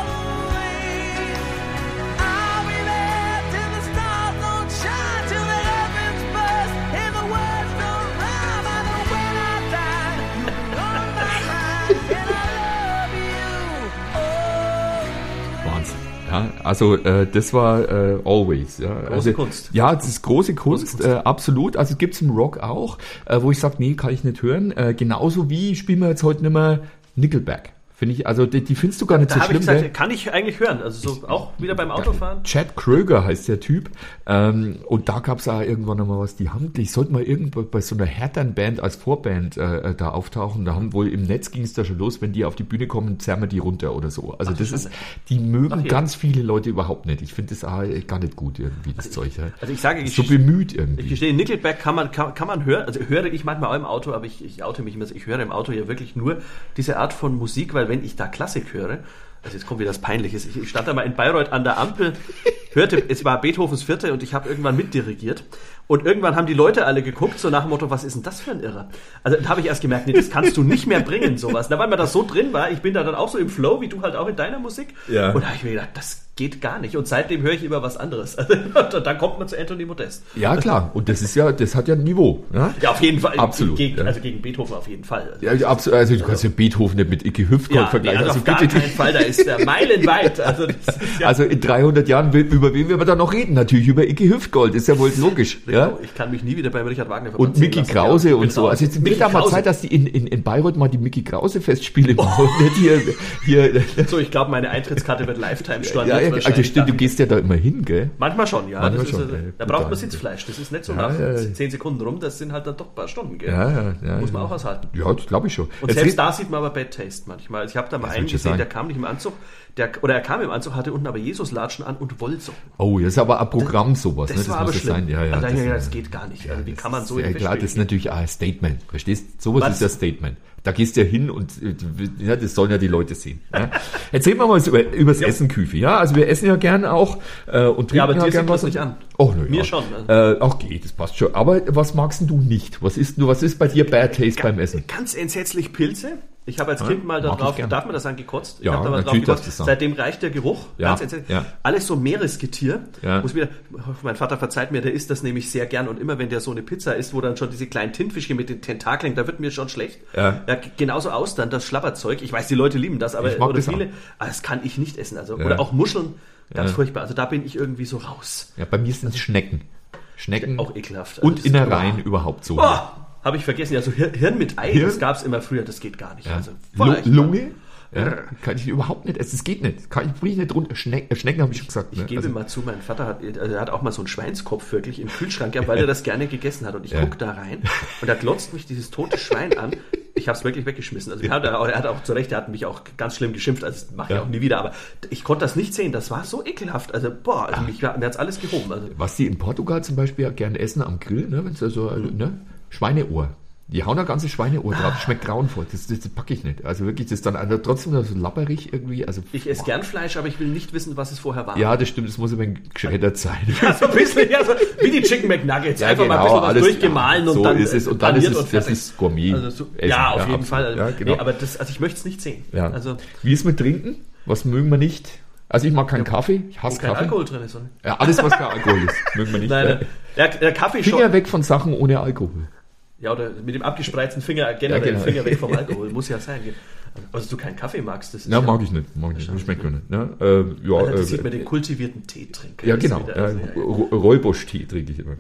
Ja, also das war Always. Ja. Große Kunst. Ja, das ist große Kunst. Absolut. Also gibt's im Rock auch, wo ich sage, nee, kann ich nicht hören. Genauso wie spielen wir jetzt heute nicht mehr Nickelback. Finde ich, also die findest du gar nicht so schlimm. Ich gesagt, kann ich eigentlich hören, also so auch wieder beim Autofahren. Chad Kroeger heißt der Typ, und da gab's auch irgendwann nochmal was, ich sollte mal irgendwo bei so einer härteren Band als Vorband da auftauchen, da haben wohl im Netz ging es da schon los, wenn die auf die Bühne kommen, zerren wir die runter oder so. Also die mögen ganz viele Leute überhaupt nicht. Ich finde das auch gar nicht gut irgendwie, das Zeug. Ja. Also ich sage, so bemüht irgendwie. Ich gestehe, Nickelback kann man hören, also höre ich manchmal auch im Auto, aber ich oute mich immer, ich höre im Auto ja wirklich nur diese Art von Musik, weil wenn ich da Klassik höre, also jetzt kommt wieder das Peinliches, ich stand da mal in Bayreuth an der Ampel, hörte, es war Beethovens Vierte und ich habe irgendwann mitdirigiert und irgendwann haben die Leute alle geguckt, so nach dem Motto, was ist denn das für ein Irrer? Also da habe ich erst gemerkt, nee, das kannst du nicht mehr bringen, sowas. Da, weil mir das so drin war, ich bin da dann auch so im Flow, wie du halt auch in deiner Musik. Ja. Und da habe ich mir gedacht, das geht gar nicht. Und seitdem höre ich immer was anderes. Also, dann kommt man zu Anthony Modest. Ja, klar. Und das hat ja ein Niveau. Ja, ja auf jeden Fall. Absolut. Also gegen Beethoven auf jeden Fall. Also, ja, absolut. Also du kannst ja Beethoven nicht mit Icke Hüftgold vergleichen. Also auf gar keinen Fall. Da ist der meilenweit. Also in 300 Jahren, über wen wir da noch reden? Natürlich über Icke Hüftgold. Ist ja wohl logisch. Ja? Ich kann mich nie wieder beim Richard Wagner und Mickey Krause lassen. Und so. Also jetzt wird da mal Zeit, dass die in Bayreuth mal die Mickey Krause Festspiele machen. Hier. So, ich glaube, meine Eintrittskarte wird Lifetime storniert. Ja, also stimmt, du gehst ja da immer hin, gell? Manchmal schon, ja. Manchmal schon, da braucht man Sitzfleisch. Das ist nicht so nach 10 Sekunden rum, das sind halt dann doch ein paar Stunden, gell? Ja. Muss man auch aushalten. Ja, das glaube ich schon. Und selbst da sieht man aber Bad Taste manchmal. Also ich habe da mal einen gesehen, der kam nicht im Anzug, er kam im Anzug, hatte unten aber Jesus-Latschen an und Wollsocken. Oh, das ist aber ein Programm sowas. Das war aber schlimm. Sein. Das geht gar nicht. Also wie kann man so in klar, das ist natürlich auch ein Statement. Verstehst du? Sowas ist ja Statement. Da gehst du ja hin und das sollen ja die Leute sehen. Ja? Erzählen wir mal übers Essen, Küfi. Ja, also wir essen ja gern auch und trinken aber ja gern was. Nicht an. Oh, nö, mir schon. Auch geht, das passt schon. Aber was magst denn du nicht? Was ist bei dir Bad Taste beim Essen? Ganz entsetzlich Pilze. Ich habe als Kind mal darauf, darf man das sagen, gekotzt? Ja, ich habe natürlich drauf gekotzt. Seitdem reicht der Geruch. Ja, alles so Meeresgetier. Ja. Mein Vater verzeiht mir, der isst das nämlich sehr gern und immer wenn der so eine Pizza isst, wo dann schon diese kleinen Tintenfischchen mit den Tentakeln, da wird mir schon schlecht. Ja, genauso Austern, das Schlabberzeug. Ich weiß, die Leute lieben das, aber das kann ich nicht essen. Also, oder auch Muscheln, ganz furchtbar. Also da bin ich irgendwie so raus. Ja, bei mir sind es Schnecken. Schnecken. Auch ekelhaft. Und Innereien überhaupt so. Habe ich vergessen. Also Hirn mit Ei, das gab es immer früher, das geht gar nicht. Ja. Also, Lunge? Ja, kann ich überhaupt nicht essen. Es geht nicht. Bring ich nicht runter. Schnecken habe ich schon gesagt. Ich gebe mal zu, mein Vater hat auch mal so einen Schweinskopf wirklich im Kühlschrank gehabt, weil er das gerne gegessen hat. Und ich gucke da rein und da glotzt mich dieses tote Schwein an. Ich habe es wirklich weggeschmissen. Also er hat auch zu Recht, er hat mich auch ganz schlimm geschimpft. Also das mache ich auch nie wieder. Aber ich konnte das nicht sehen. Das war so ekelhaft. Also mir hat es alles gehoben. Also, was die in Portugal zum Beispiel gerne essen am Grill, ne, wenn es also Schweineohr. Die hauen da ganze Schweineohr drauf, schmeckt grauenvoll. Das packe ich nicht. Also wirklich, das ist dann trotzdem so lapperig irgendwie. Also, ich esse gern Fleisch, aber ich will nicht wissen, was es vorher war. Ja, das stimmt, das muss aber geschreddert sein. Ja, so ein bisschen, wie die Chicken McNuggets. Ja, einfach mal ein bisschen was durchgemahlen und so dann ist es. Und dann ist es, das ist Gourmet. Also auf jeden Fall. Also, ja, genau. Nee, aber ich möchte es nicht sehen. Ja. Also, wie ist mit Trinken? Was mögen wir nicht? Also ich mag keinen Kaffee, ich hasse Kaffee. Alkohol drin ist, oder? Ja, alles, was kein Alkohol ist, mögen wir nicht. Nein, der Kaffee schon. Finger weg von Sachen ohne Alkohol. Ja, oder mit dem abgespreizten Finger generell Finger weg vom Alkohol, muss ja sein. Also du keinen Kaffee magst, das ist mag ich nicht. Das schmeckt mir nicht. Ne? Das sieht man den kultivierten Teetrinker. Ja, genau. Räubusch-Tee trinke ich immer.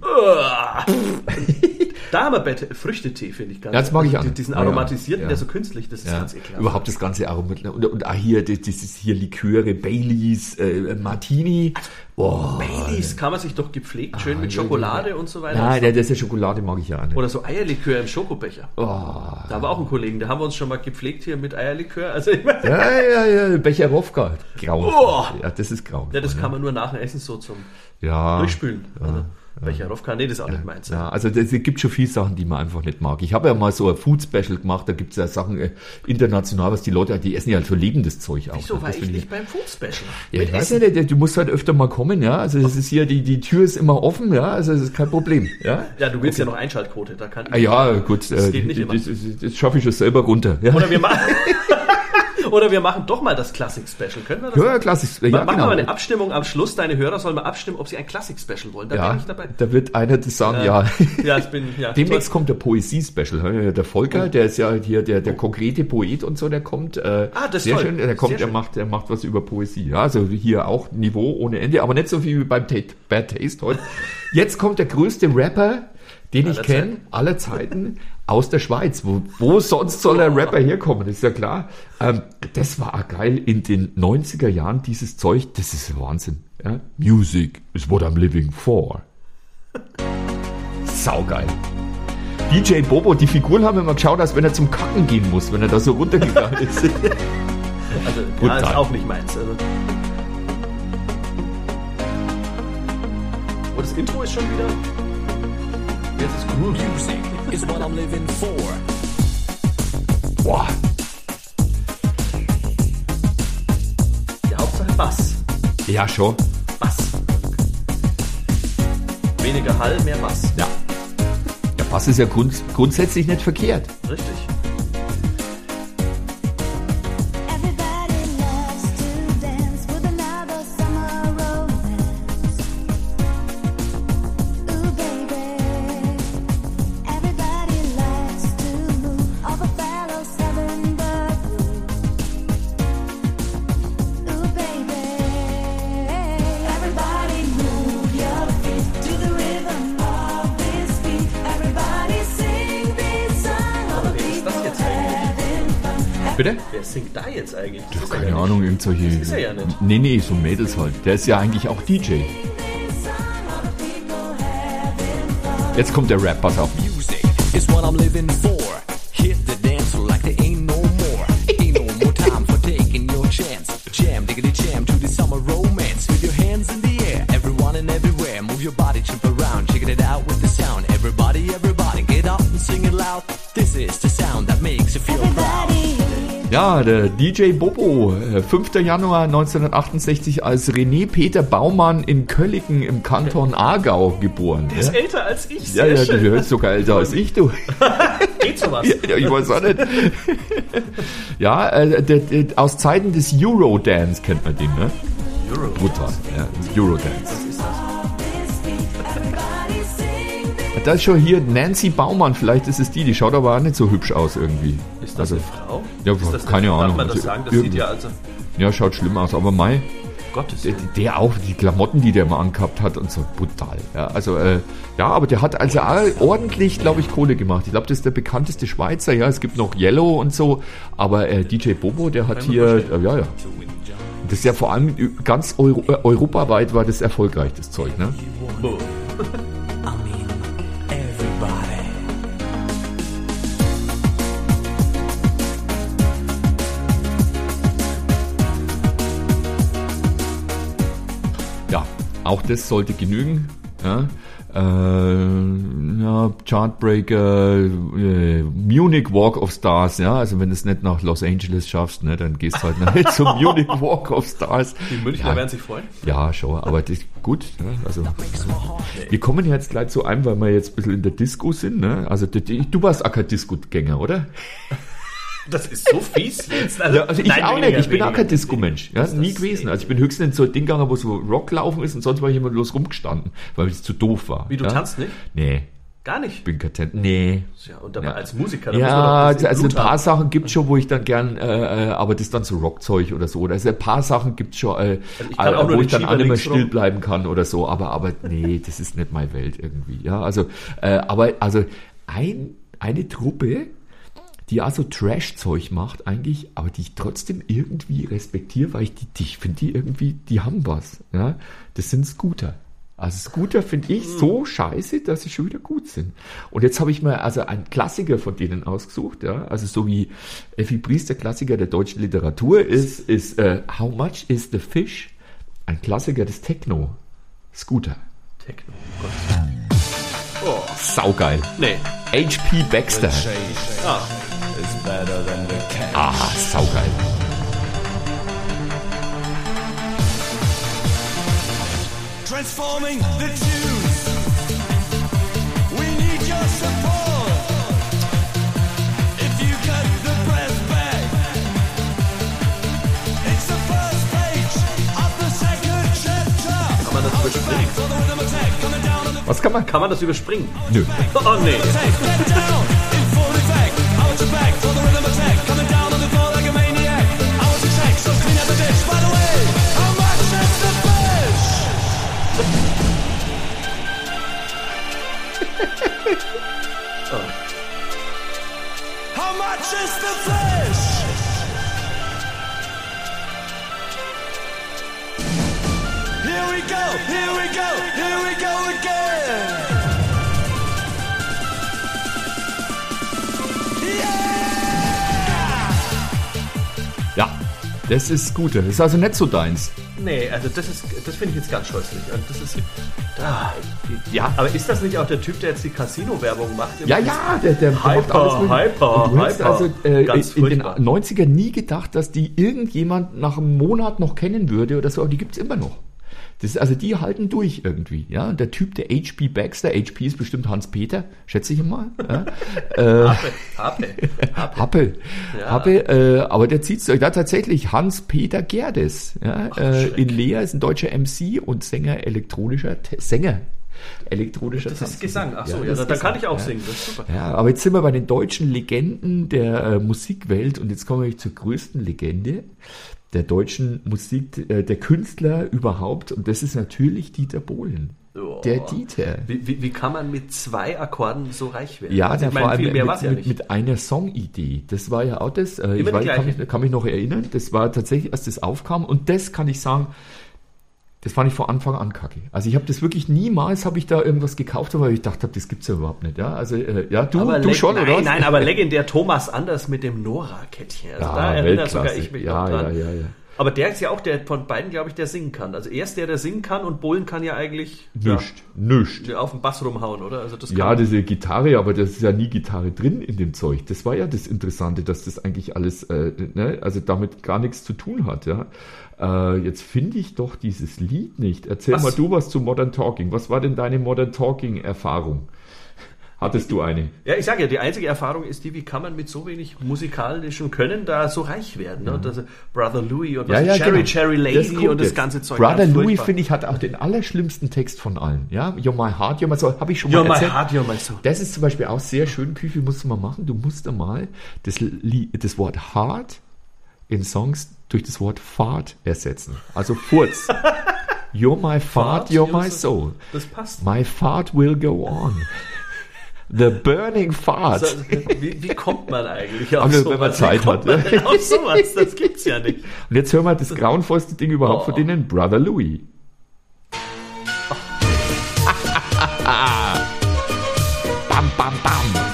Da haben wir Früchtetee, finde ich ganz. Ja, das mag ich auch. Diesen aromatisierten, der so künstlich, das ist ganz ekelhaft. Überhaupt das ganze Aromat. Und auch hier, das ist hier Liköre, Baileys, Martini. Baileys kann man sich doch gepflegt, schön mit Schokolade und so weiter. Nein, das ist ja Schokolade, mag ich ja auch nicht. Oder so Eierlikör im Schokobecher. Da war auch ein Kollegen, da haben wir uns schon mal gepflegt hier mit Eierlikör. Also ja, Becherowka. Grauenvoll. Ja, das ist grauenvoll. Ja, das kann man nur nach dem Essen so zum Durchspülen. Also, Becherowka, nee, das ist auch nicht meins. Ja, also es gibt schon viele Sachen, die man einfach nicht mag. Ich habe ja mal so ein Food-Special gemacht, da gibt es ja Sachen international, was die Leute, die essen ja halt so lebendes Zeug auch. Wieso war ich nicht beim Food-Special? Ja, ich weiß nicht, du musst halt öfter mal kommen, ja. Also das ist hier, die Tür ist immer offen, ja, also das ist kein Problem. Ja, du willst ja noch Einschaltquote, da kann ich. Ja, gut, das geht nicht immer. Das schaffe ich schon selber runter. Ja. Oder wir machen... Oder wir machen doch mal das Klassik-Special. Können wir das? Ja, Klassik. Ja, machen wir mal eine Abstimmung am Schluss. Deine Hörer sollen mal abstimmen, ob sie ein Klassik-Special wollen. Da bin ich dabei. Da wird einer das sagen, ja. Demnächst toll. kommt der Poesie-Special. Der Volker, der ist ja hier der konkrete Poet und so, der kommt. Das ist sehr toll. Schön. Der kommt, der macht was über Poesie. Ja, also hier auch Niveau ohne Ende, aber nicht so viel wie beim Bad Taste heute. Jetzt kommt der größte Rapper, den ich kenne, aller Zeiten, aus der Schweiz. Wo sonst soll der Rapper herkommen? Das ist ja klar. Das war auch geil in den 90er Jahren, dieses Zeug. Das ist Wahnsinn. Ja? Music is what I'm living for. Saugeil. DJ Bobo, die Figuren haben immer geschaut, als wenn er zum Kacken gehen muss, wenn er da so runtergegangen ist. Also, ist auch nicht meins. Also. Und das Intro ist schon wieder... Jetzt ist Groove. Music is what I'm living for. Boah. Die Hauptsache Bass. Ja, schon. Bass. Weniger Hall, mehr Bass. Ja. Der Bass ist ja grundsätzlich nicht verkehrt. Richtig. Bitte? Wer singt da jetzt eigentlich? Das keine Ahnung, irgend solche... Das ist er ja nicht. Nee, so Mädels halt. Der ist ja eigentlich auch DJ. Jetzt kommt der Rap, pass auf. Music is what I'm living for. Hit the dance floor like there ain't no more. Ain't no more time for taking your chance. Jam, diggity jam to the summer romance. With your hands in the air, everyone and everywhere. Move your body, jump around, checking it out with the sound. Everybody, get up and sing it loud. This is the sound that makes you feel proud. Ja, der DJ Bobo, 5. Januar 1968 als René Peter Baumann in Kölliken im Kanton Aargau geboren. Der ist älter als ich, sehr schön. Du hörst sogar älter als ich, du. Geht sowas? Ja, ich weiß auch nicht. Ja, aus Zeiten des Eurodance kennt man den, ne? Brutal, ja, Eurodance. Was ist das? Da ist schon hier Nancy Baumann, vielleicht ist es die schaut aber auch nicht so hübsch aus irgendwie. Ist das eine Frau? Ja, ist das keine Ahnung. Darf man das sagen? Das sieht ja also... Ja, schaut schlimm aus, aber Gottes der auch, die Klamotten, die der mal angehabt hat und so, brutal. Ja, also, aber der hat also auch ordentlich, glaube ich, Kohle gemacht. Ich glaube, das ist der bekannteste Schweizer, ja, es gibt noch Yellow und so, aber DJ Bobo, der hat hier, ja. Das ist ja vor allem ganz europaweit war das erfolgreich, das Zeug, ne? Auch das sollte genügen. Ja. Chartbreaker, Munich Walk of Stars, ja, also wenn du es nicht nach Los Angeles schaffst, ne, dann gehst du halt nachher zum Munich Walk of Stars. Die Münchner werden sich freuen. Ja, schon, aber das ist gut. Ne? Also, wir kommen jetzt gleich zu einem, weil wir jetzt ein bisschen in der Disco sind. Ne? Also du warst auch kein Disco-Gänger, oder? Das ist so fies jetzt. Also ich auch nicht, ich bin auch kein Disco-Mensch. Ja, nie gewesen. Also ich bin höchstens in so ein Ding gegangen, wo so Rock laufen ist und sonst war ich immer bloß rumgestanden, weil es zu doof war. Wie, du tanzt nicht? Nee. Gar nicht? Ich bin kein Tänzer. Nee. Ja, und dabei als Musiker, da muss man doch also ein paar Sachen gibt es schon, wo ich dann gern, aber das ist dann so Rockzeug oder so. Also ein paar Sachen gibt es schon, wo ich dann auch nicht mehr still bleiben kann oder so. Aber nee, das ist nicht meine Welt irgendwie. Ja, also, eine Truppe, die auch so Trash-Zeug macht eigentlich, aber die ich trotzdem irgendwie respektiere, weil ich finde die irgendwie, die haben was. Ja? Das sind Scooter. Also Scooter finde ich so scheiße, dass sie schon wieder gut sind. Und jetzt habe ich mir also einen Klassiker von denen ausgesucht, ja, also so wie Effi Briest, der Klassiker der deutschen Literatur ist How Much is the Fish? Ein Klassiker des Techno. Scooter. Techno, oh Gott. Oh. Saugeil. Nee. H.P. Baxter. Saugeil. Transforming the tunes. We need your support. If you cut the press back, Kann man das überspringen? Nö. Oh nee. How much is the fish? Here we go, here we go, here we go again. Ja, das ist gut. Das ist also nicht so deins. Nee, also das finde ich jetzt ganz scheußlich. Also das ist, ja, aber ist das nicht auch der Typ, der jetzt die Casino-Werbung macht? Ja, der macht alles mögliche. Du hättest also in den 90ern nie gedacht, dass die irgendjemand nach einem Monat noch kennen würde oder so, aber die gibt's immer noch. Das ist, also die halten durch irgendwie, ja. Und der Typ, der H.P. Baxter, H.P. ist bestimmt Hans-Peter, schätze ich mal. Ja? Happe. Ja. Happe, aber der zieht's durch. Da tatsächlich Hans-Peter Gerdes, ja. In Leer ist ein deutscher MC und Sänger elektronischer Tanz. Das ist Gesang, ach so, ja, dann kann ich auch singen, das ist super. Ja, aber jetzt sind wir bei den deutschen Legenden der Musikwelt und jetzt kommen wir zur größten Legende der deutschen Musik, der Künstler überhaupt, und das ist natürlich Dieter Bohlen. Oh. Der Dieter. Wie kann man mit 2 Akkorden so reich werden? Ja, also vor allem mit einer Songidee. Das war ja auch das. Ich kann mich noch erinnern, das war tatsächlich, als das aufkam, und das kann ich sagen, das fand ich von Anfang an kacke. Also ich habe das wirklich niemals, habe ich da irgendwas gekauft, weil ich dachte, das gibt's ja überhaupt nicht. Ja, also ja, du schon, oder? Nein, aber legendär Thomas Anders mit dem Nora-Kettchen. Also ja, da erinnere sogar ich mich noch dran. Ja. Aber der ist ja auch der von beiden, glaube ich, der singen kann. Also er ist der singen kann, und Bohlen kann ja eigentlich nichts auf den Bass rumhauen, oder? Also das kann ja, diese Gitarre, aber das ist ja nie Gitarre drin in dem Zeug. Das war ja das Interessante, dass das eigentlich alles, also damit gar nichts zu tun hat, ja. Jetzt finde ich doch dieses Lied nicht. Erzähl mal du was zu Modern Talking. Was war denn deine Modern Talking-Erfahrung? Hattest du eine? Ja, ich sage ja, die einzige Erfahrung ist die, wie kann man mit so wenig musikalischem Können da so reich werden? Ne? Das Brother Louie und Cherry Lady und das ganze Zeug. Brother Louie, finde ich, hat auch den allerschlimmsten Text von allen. Ja? You're my heart, you're my soul. Habe ich schon mal erzählt. You're my heart, you're my soul. Das ist zum Beispiel auch sehr schön. Küfi, musst du mal machen. Du musst mal das Wort Heart in Songs durch das Wort Fart ersetzen. Also Furz. You're my fart, you're my soul. Das passt. My fart will go on. The burning fart. Also, wie kommt man eigentlich auf sowas? Wenn man Zeit hat. Auf sowas, das gibt's ja nicht. Und jetzt hören wir das grauenvollste Ding überhaupt von denen, Brother Louie. Bam, bam, bam.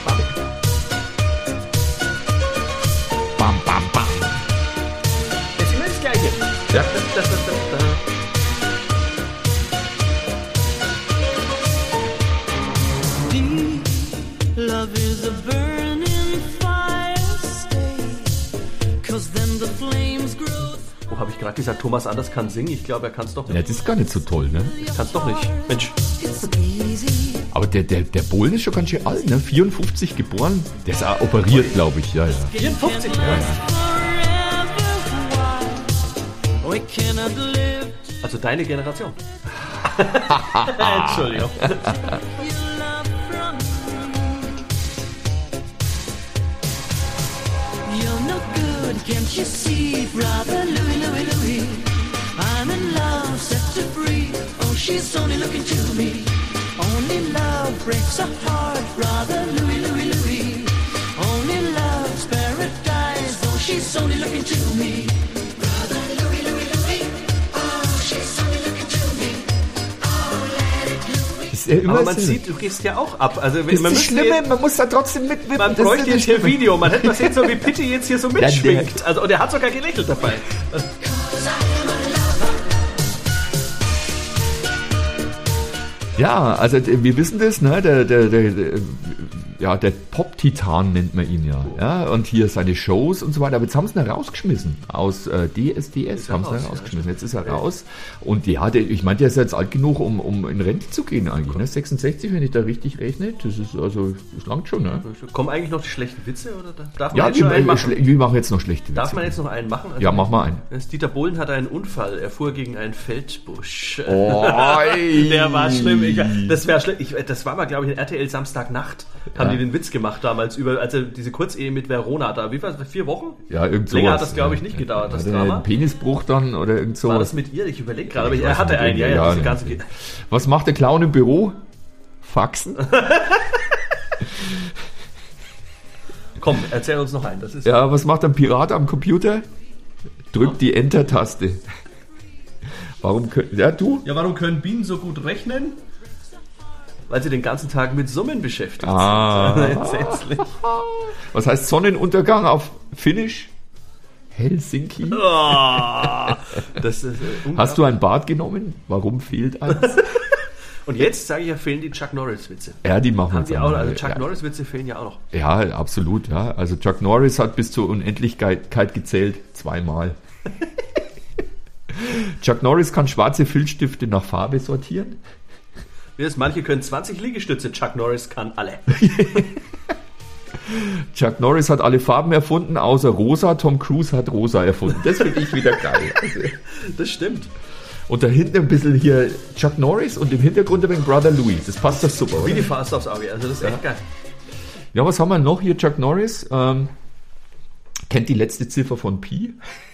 Bam, bam, bam. Jetzt immer das Gleiche. Ja. Love is a burning fire, stay, 'cause then the flames grow. Oh, habe ich gerade gesagt, Thomas Anders kann singen? Ich glaube, er kann es doch nicht. Ja, das ist gar nicht so toll, ne? Ich kann es doch nicht. Mensch. Aber der Bohlen ist schon ganz schön alt, ne? 54 geboren. Der ist auch operiert, glaube ich. Ja. 54? Ja. Also deine Generation. Entschuldigung. Can't you see, brother Louie, Louie, Louie? I'm in love, set to free. Oh, she's only looking to me. Only love breaks a heart, brother Louie, Louie, Louie. Only love's paradise. Oh, she's only looking to me. Brother Louie, Louie, Louie. Oh, she's only looking to me. Oh, let it Louie. Aber man sieht, du gehst ja auch ab. Also, das ist das Schlimme, man muss da trotzdem mitwippen. Man bräuchte jetzt hier Video. Man hätte das jetzt so, wie Pitti jetzt hier so mitschwingt. Also, und er hat sogar gelächelt dabei. Ja, also wir wissen das, ne? der Pop-Titan nennt man ihn ja. Ja, und hier seine Shows und so weiter. Aber jetzt haben sie ihn rausgeschmissen. Aus DSDS haben sie ihn rausgeschmissen. Jetzt ist er raus. Und ja, ich meine, der ist jetzt alt genug, um in Rente zu gehen eigentlich. Ne? 66, wenn ich da richtig rechne. Das langt schon. Ne? Kommen eigentlich noch die schlechten Witze? Oder darf man Ja, jetzt schon einen machen? wir machen jetzt noch schlechte Witze. Darf man jetzt noch einen machen? Also ja, mach mal einen. Dieter Bohlen hatte einen Unfall. Er fuhr gegen einen Feldbusch. Oh, der war schlimm. Das wäre schlimm. Das war mal, glaube ich, in RTL Samstagnacht. Haben die den Witz gemacht damals als er diese Kurzehe mit Verona da. Wie war das? 4 Wochen? Ja, irgend sowas. Länger hat das, glaube ich, nicht gedauert, das Drama. Ein Penisbruch dann oder irgend sowas. War das mit ihr? Ich überlege gerade, aber er hatte einen. Ja, diese ganze Was macht der Clown im Büro? Faxen? Komm, erzähl uns noch einen. Das ist was macht ein Pirat am Computer? Drückt die Enter-Taste. Warum können Bienen so gut rechnen? Weil sie den ganzen Tag mit Summen beschäftigt sind. Entsetzlich. Was heißt Sonnenuntergang auf Finnisch? Helsinki. Das ist Hast du ein Bad genommen? Warum fehlt eins? Und jetzt, sage ich ja, fehlen die Chuck Norris-Witze. Ja, die machen wir auch. Also Chuck Norris-Witze fehlen ja auch noch. Ja, absolut. Ja. Also Chuck Norris hat bis zur Unendlichkeit gezählt 2-mal. Chuck Norris kann schwarze Filzstifte nach Farbe sortieren. Manche können 20 Liegestütze, Chuck Norris kann alle. Chuck Norris hat alle Farben erfunden, außer rosa. Tom Cruise hat rosa erfunden. Das finde ich wieder geil. Das stimmt. Und da hinten ein bisschen hier Chuck Norris und im Hintergrund ein wenig Brother Louis. Das passt doch super, oder? Wie die Faust aufs Auge. Also das ist echt geil. Ja, was haben wir noch hier? Chuck Norris kennt die letzte Ziffer von Pi.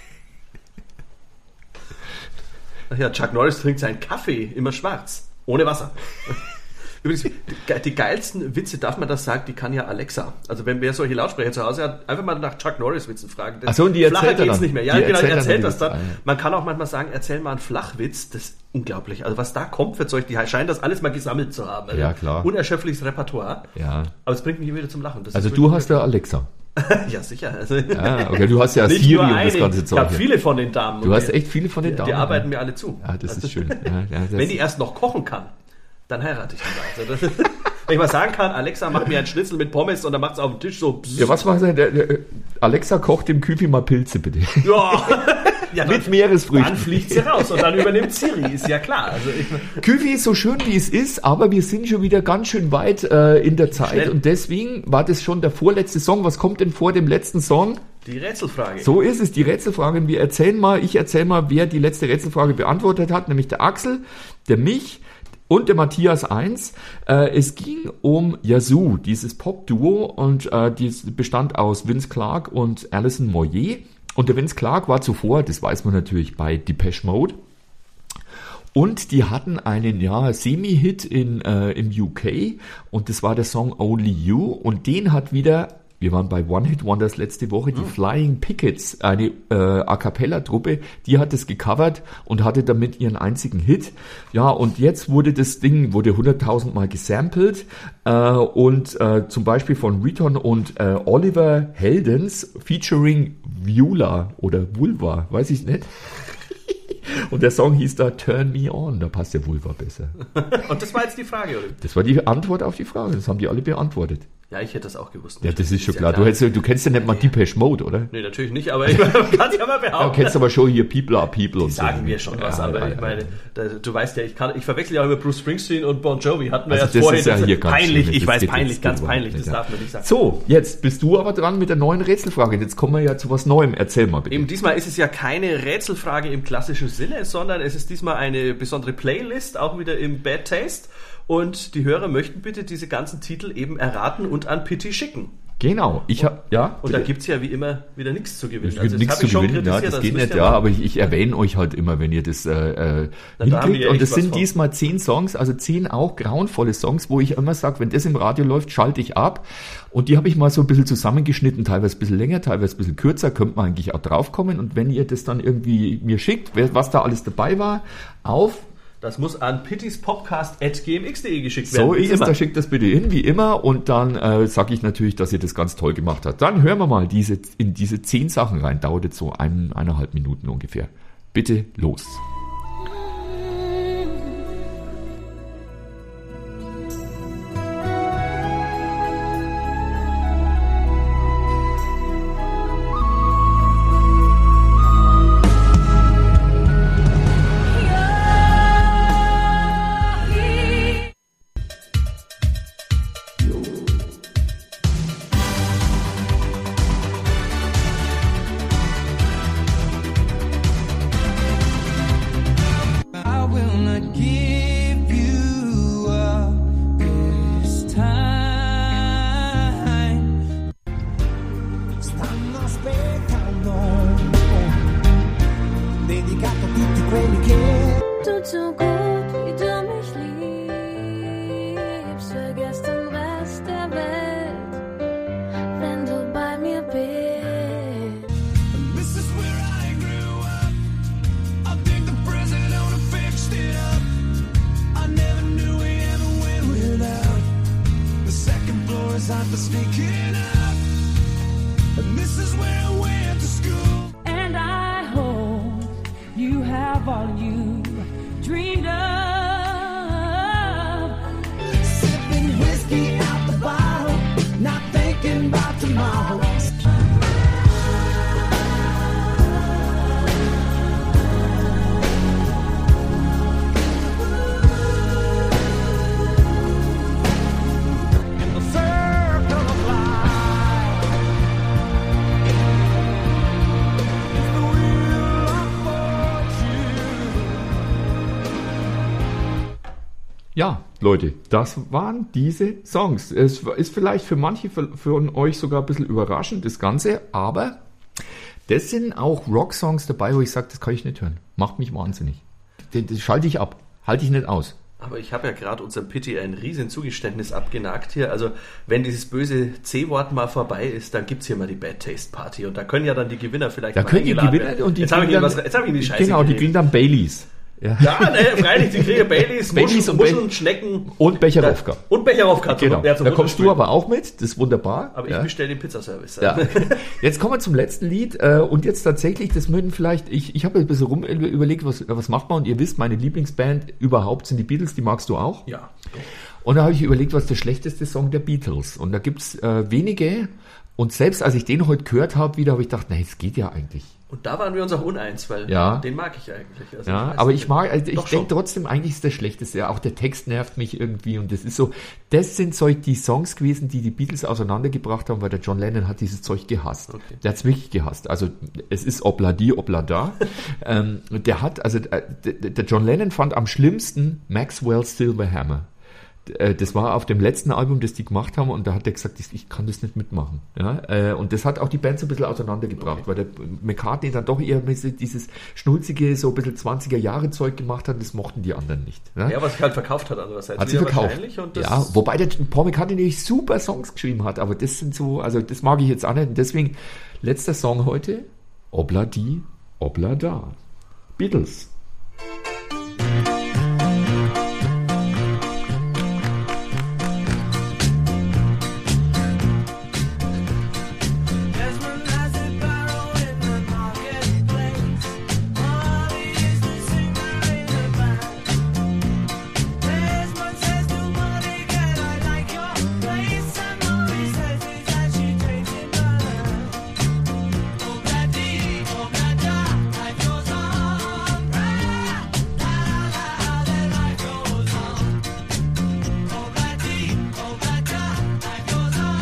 Ach ja, Chuck Norris trinkt seinen Kaffee immer schwarz. Ohne Wasser. Übrigens, die geilsten Witze, darf man das sagen, die kann ja Alexa. Also wenn wer solche Lautsprecher zu Hause hat, einfach mal nach Chuck Norris Witzen fragen. Achso, und die erzählt er dann. Nicht mehr. Ja, genau, die erzählt das dann. Man kann auch manchmal sagen, erzähl mal einen Flachwitz. Das ist unglaublich. Also was da kommt für Zeug, die scheinen das alles mal gesammelt zu haben. Also ja, klar. Unerschöpfliches Repertoire. Ja. Aber es bringt mich immer wieder zum Lachen. Also du hast ja Alexa. Ja, sicher. Also ja, okay, du hast ja Siri und das ganze Zeug. Ich habe viele von den Damen. Du hast echt viele von den Damen. Die arbeiten mir alle zu. Ja, das ist schön. Wenn die erst noch kochen kann, dann heirate ich die. Also wenn ich mal sagen kann, Alexa macht mir einen Schnitzel mit Pommes und dann macht es auf dem Tisch so. Ja, was macht der Alexa kocht dem Küfi mal Pilze, bitte. Ja, mit Meeresfrüchten. Dann fliegt sie raus und dann übernimmt Siri, ist ja klar. Also Küfi ist so schön, wie es ist, aber wir sind schon wieder ganz schön weit in der Zeit. Schnell. Und deswegen war das schon der vorletzte Song. Was kommt denn vor dem letzten Song? Die Rätselfrage. So ist es, die Rätselfrage. Ich erzähle mal, wer die letzte Rätselfrage beantwortet hat, nämlich der Axel, der mich und der Matthias 1. Es ging um Yazoo, dieses Pop-Duo, und dies bestand aus Vince Clarke und Alison Moyet. Und der Vince Clarke war zuvor, das weiß man natürlich, bei Depeche Mode. Und die hatten einen Semi-Hit im UK und das war der Song Only You. Und den hat wieder, wir waren bei One Hit Wonders letzte Woche, die Flying Pickets, eine A-Cappella-Truppe, die hat es gecovert und hatte damit ihren einzigen Hit. Ja, und jetzt wurde das Ding 100.000 Mal gesampelt und zum Beispiel von Riton und Oliver Heldens featuring Viola oder Vulva, weiß ich nicht. Und der Song hieß da Turn Me On, da passt ja Vulva besser. Und das war jetzt die Frage, oder? Das war die Antwort auf die Frage, das haben die alle beantwortet. Ja, ich hätte das auch gewusst. Ja, das ist schon klar. Du kennst ja nicht mal Depeche Mode, oder? Nee, natürlich nicht, aber ich kann es ja mal behaupten. Ja, du kennst aber schon hier People Are People die und so. Sagen wir schon was, aber ich meine, du weißt ja, ich verwechsel ja auch über Bruce Springsteen und Bon Jovi. Hatten wir also ja vorhin. Ist ja hier ganz peinlich, schön, ich weiß, peinlich, ganz peinlich, das darf man nicht sagen. So, jetzt bist du aber dran mit der neuen Rätselfrage. Jetzt kommen wir ja zu was Neuem. Erzähl mal bitte. Eben diesmal ist es ja keine Rätselfrage im klassischen Sinne, sondern es ist diesmal eine besondere Playlist, auch wieder im Bad Taste. Und die Hörer möchten bitte diese ganzen Titel eben erraten und an Pitti schicken. Genau, Und da gibt es ja wie immer wieder nichts zu gewinnen. Es gibt nichts zu gewinnen, ja, das geht nicht, aber ich erwähne euch halt immer, wenn ihr das hinkriegt. Und das sind diesmal 10 Songs, also 10 auch grauenvolle Songs, wo ich immer sage, wenn das im Radio läuft, schalte ich ab. Und die habe ich mal so ein bisschen zusammengeschnitten, teilweise ein bisschen länger, teilweise ein bisschen kürzer, könnte man eigentlich auch draufkommen. Und wenn ihr das dann irgendwie mir schickt, was da alles dabei war, das muss an pittispodcast@gmx.de geschickt werden. So ist es, da schickt das bitte hin, wie immer. Und dann sage ich natürlich, dass ihr das ganz toll gemacht habt. Dann hören wir mal in diese 10 Sachen rein. Dauert jetzt so 1,5 Minuten ungefähr. Bitte los. und so gut, wie du mich liebst. Vergiss den Rest der Welt, wenn du bei mir bist. This is where I grew up. I think the present owner fixed it up. I never knew we ever went without. The second floor is out for sneaking up. And this is where I went to school. And I hope you have all you dreamed of. Sipping whiskey out the bottle, not thinking about tomorrow. In the circle of life is the wheel of fortune. Ja, Leute, das waren diese Songs. Es ist vielleicht für manche von euch sogar ein bisschen überraschend, das Ganze, aber das sind auch Rock-Songs dabei, wo ich sage, das kann ich nicht hören. Macht mich wahnsinnig. Das schalte ich ab. Halte ich nicht aus. Aber ich habe ja gerade unserem Pitti ein riesen Zugeständnis abgenagt hier. Also wenn dieses böse C-Wort mal vorbei ist, dann gibt es hier mal die Bad Taste Party. Und da können ja dann die Gewinner vielleicht Da mal können die eingeladen Gewinner werden. und die Jetzt habe ich, kriegen Ihnen jetzt hab ich Ihnen die Scheiße Genau, die geredet. kriegen dann Baileys. Ja. Ja, ne, freilich, die kriegen Baileys, Baileys Muscheln, Schnecken. Und Becherowka. Und Becherowka. Genau. Ja, zum Da kommst du Runterspülen. aber auch mit, das ist wunderbar. Aber ich bestelle den Pizzaservice. Ja. Jetzt kommen wir zum letzten Lied und jetzt tatsächlich, das würden vielleicht, ich habe ein bisschen rum überlegt, was macht man, und ihr wisst, meine Lieblingsband überhaupt sind die Beatles, die magst du auch. Ja. Und da habe ich überlegt, was ist der schlechteste Song der Beatles, und da gibt's wenige, und selbst als ich den heute gehört habe, wieder habe ich gedacht, es geht ja eigentlich. Und da waren wir uns auch uneins, weil Ja. den mag ich eigentlich. Also Ja, weiß aber nicht. ich mag, also ich Doch denke schon. trotzdem, eigentlich ist der schlechteste. Ja, auch der Text nervt mich irgendwie, und das ist so, das sind so die Songs gewesen, die Beatles auseinandergebracht haben, weil der John Lennon hat dieses Zeug gehasst. Okay. Der hat's wirklich gehasst. Also es ist Obladi, Oblada. Der hat, also der John Lennon fand am schlimmsten Maxwell's Silver Hammer. Das war auf dem letzten Album, das die gemacht haben, und da hat er gesagt, ich kann das nicht mitmachen. Ja? Und das hat auch die Band so ein bisschen auseinandergebracht, weil der McCartney dann doch eher dieses schnulzige, so ein bisschen 20er-Jahre-Zeug gemacht hat, das mochten die anderen nicht. Ja, Ja, was sich halt verkauft hat andererseits. hat sie Wieder verkauft. wahrscheinlich. Und das Ja, wobei der Paul McCartney nämlich super Songs geschrieben hat, aber das sind so, also das mag ich jetzt auch nicht. Und deswegen, letzter Song heute, Obladi, Oblada. Beatles. Desmond has a barrow in the marketplace. Molly is the singer in the band. Desmond says to Molly, "Can I like your place?" And Molly says it's as she takes him by the hand. Obladi, oblada, life goes on. La la la, then life goes on. Obladi, oblada, life goes on.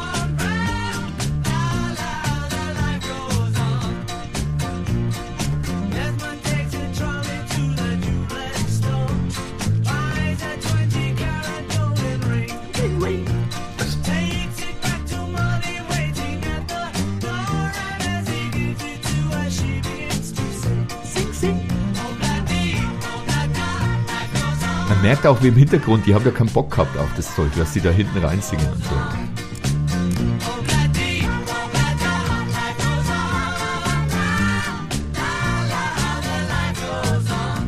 Desmond takes a trolley to the Jubilant store, buys a 20-carat golden ring, takes it back to Molly waiting at the door, and as he gives it to her, she begins to sing. Obladi, oblada, life goes on. Man merkt auch wie im Hintergrund, die haben ja keinen Bock gehabt auf das Zeug, was die da hinten reinsingen und so. Obladi, oblada, life goes on. La la la, life goes on.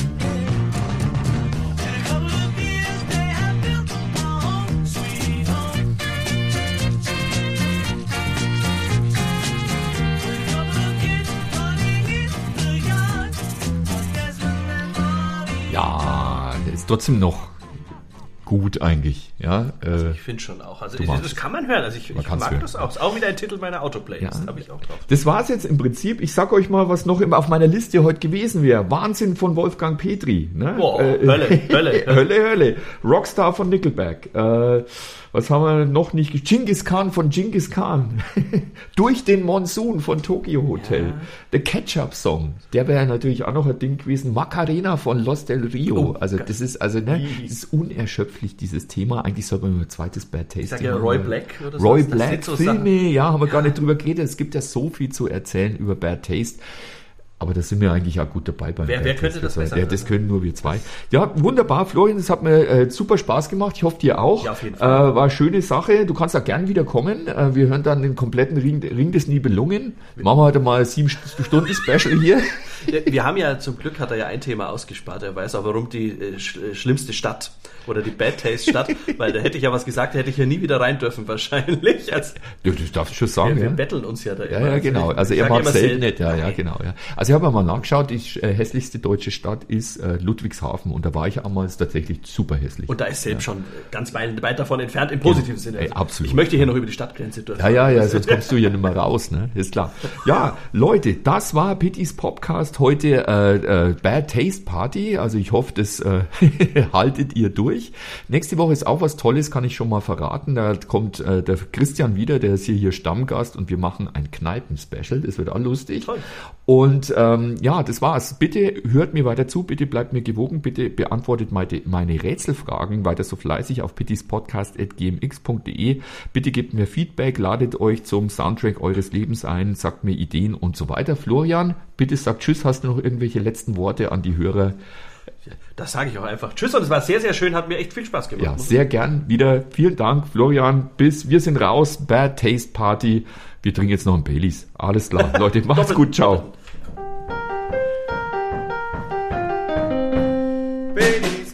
In a couple of years, they have built a home, sweet home. With a couple of kids running in the yard. Desmond and Molly. Ja, der ist trotzdem noch gut eigentlich. Ja, Ich finde schon auch. Also Du magst das kann man hören. Also ich kann's mag hören. das auch. Ist auch wieder ein Titel meiner Autoplaylist. Ja. Habe ich auch drauf. Das war's jetzt im Prinzip. Ich sag euch mal, was noch auf meiner Liste heute gewesen wäre. Wahnsinn von Wolfgang Petri. Ne? Boah, Hölle. Hölle. Rockstar von Nickelback. Was haben wir noch nicht? Genghis Khan von Genghis Khan. Durch den Monsun von Tokyo Hotel. Ja. The Ketchup Song. Der wäre natürlich auch noch ein Ding gewesen. Macarena von Los del Rio. Oh, also geil. das ist, also ne, das ist unerschöpflich, dieses Thema. Eigentlich sollte man ein zweites Bad Taste. Ich sag ja Roy Black oder Roy sowas. Das Black sind so Filme, Sachen. ja, haben wir gar nicht drüber geredet. Es gibt ja so viel zu erzählen über Bad Taste. Aber da sind wir eigentlich auch gut dabei. Wer könnte das besser? Ja, das können nur wir zwei. Ja, wunderbar, Florian, das hat mir super Spaß gemacht. Ich hoffe, dir auch. Ja, auf jeden Fall. War eine schöne Sache. Du kannst auch gern wieder kommen. Wir hören dann den kompletten Ring des Nibelungen. Machen wir heute mal 7-Stunden-Special hier. Wir haben ja, zum Glück hat er ja ein Thema ausgespart. Er weiß auch, warum die schlimmste Stadt oder die Bad Taste Stadt, weil da hätte ich ja was gesagt, da hätte ich ja nie wieder rein dürfen wahrscheinlich. Also, du darfst schon sagen. Wir betteln uns ja da immer. Ja, genau. Also er mag selten nicht. Ja, genau. Ja. Also ich habe mal nachgeschaut, die hässlichste deutsche Stadt ist Ludwigshafen und da war ich damals tatsächlich super hässlich. Und da ist selbst schon ganz weit davon entfernt, im positiven Sinne. Also absolut. Ich möchte hier noch über die Stadtgrenze dürfen. Ja, sonst kommst du ja nicht mehr raus, ne? Ist klar. Ja, Leute, das war Pittys Podcast heute Bad Taste Party. Also ich hoffe, das haltet ihr durch. Nächste Woche ist auch was Tolles, kann ich schon mal verraten. Da kommt der Christian wieder, der ist hier Stammgast und wir machen ein Kneipen-Special. Das wird auch lustig. Toll. Und ja, das war's. Bitte hört mir weiter zu, bitte bleibt mir gewogen, bitte beantwortet meine Rätselfragen weiter so fleißig auf pittispodcast@gmx.de. Bitte gebt mir Feedback, ladet euch zum Soundtrack eures Lebens ein, sagt mir Ideen und so weiter. Florian, bitte sag Tschüss, hast du noch irgendwelche letzten Worte an die Hörer? Das sage ich auch einfach. Tschüss und es war sehr, sehr schön, hat mir echt viel Spaß gemacht. Ja, sehr gern wieder. Vielen Dank, Florian. Wir sind raus. Bad Taste Party. Wir trinken jetzt noch ein Baileys. Alles klar, Leute, macht's gut. Ciao. Baileys.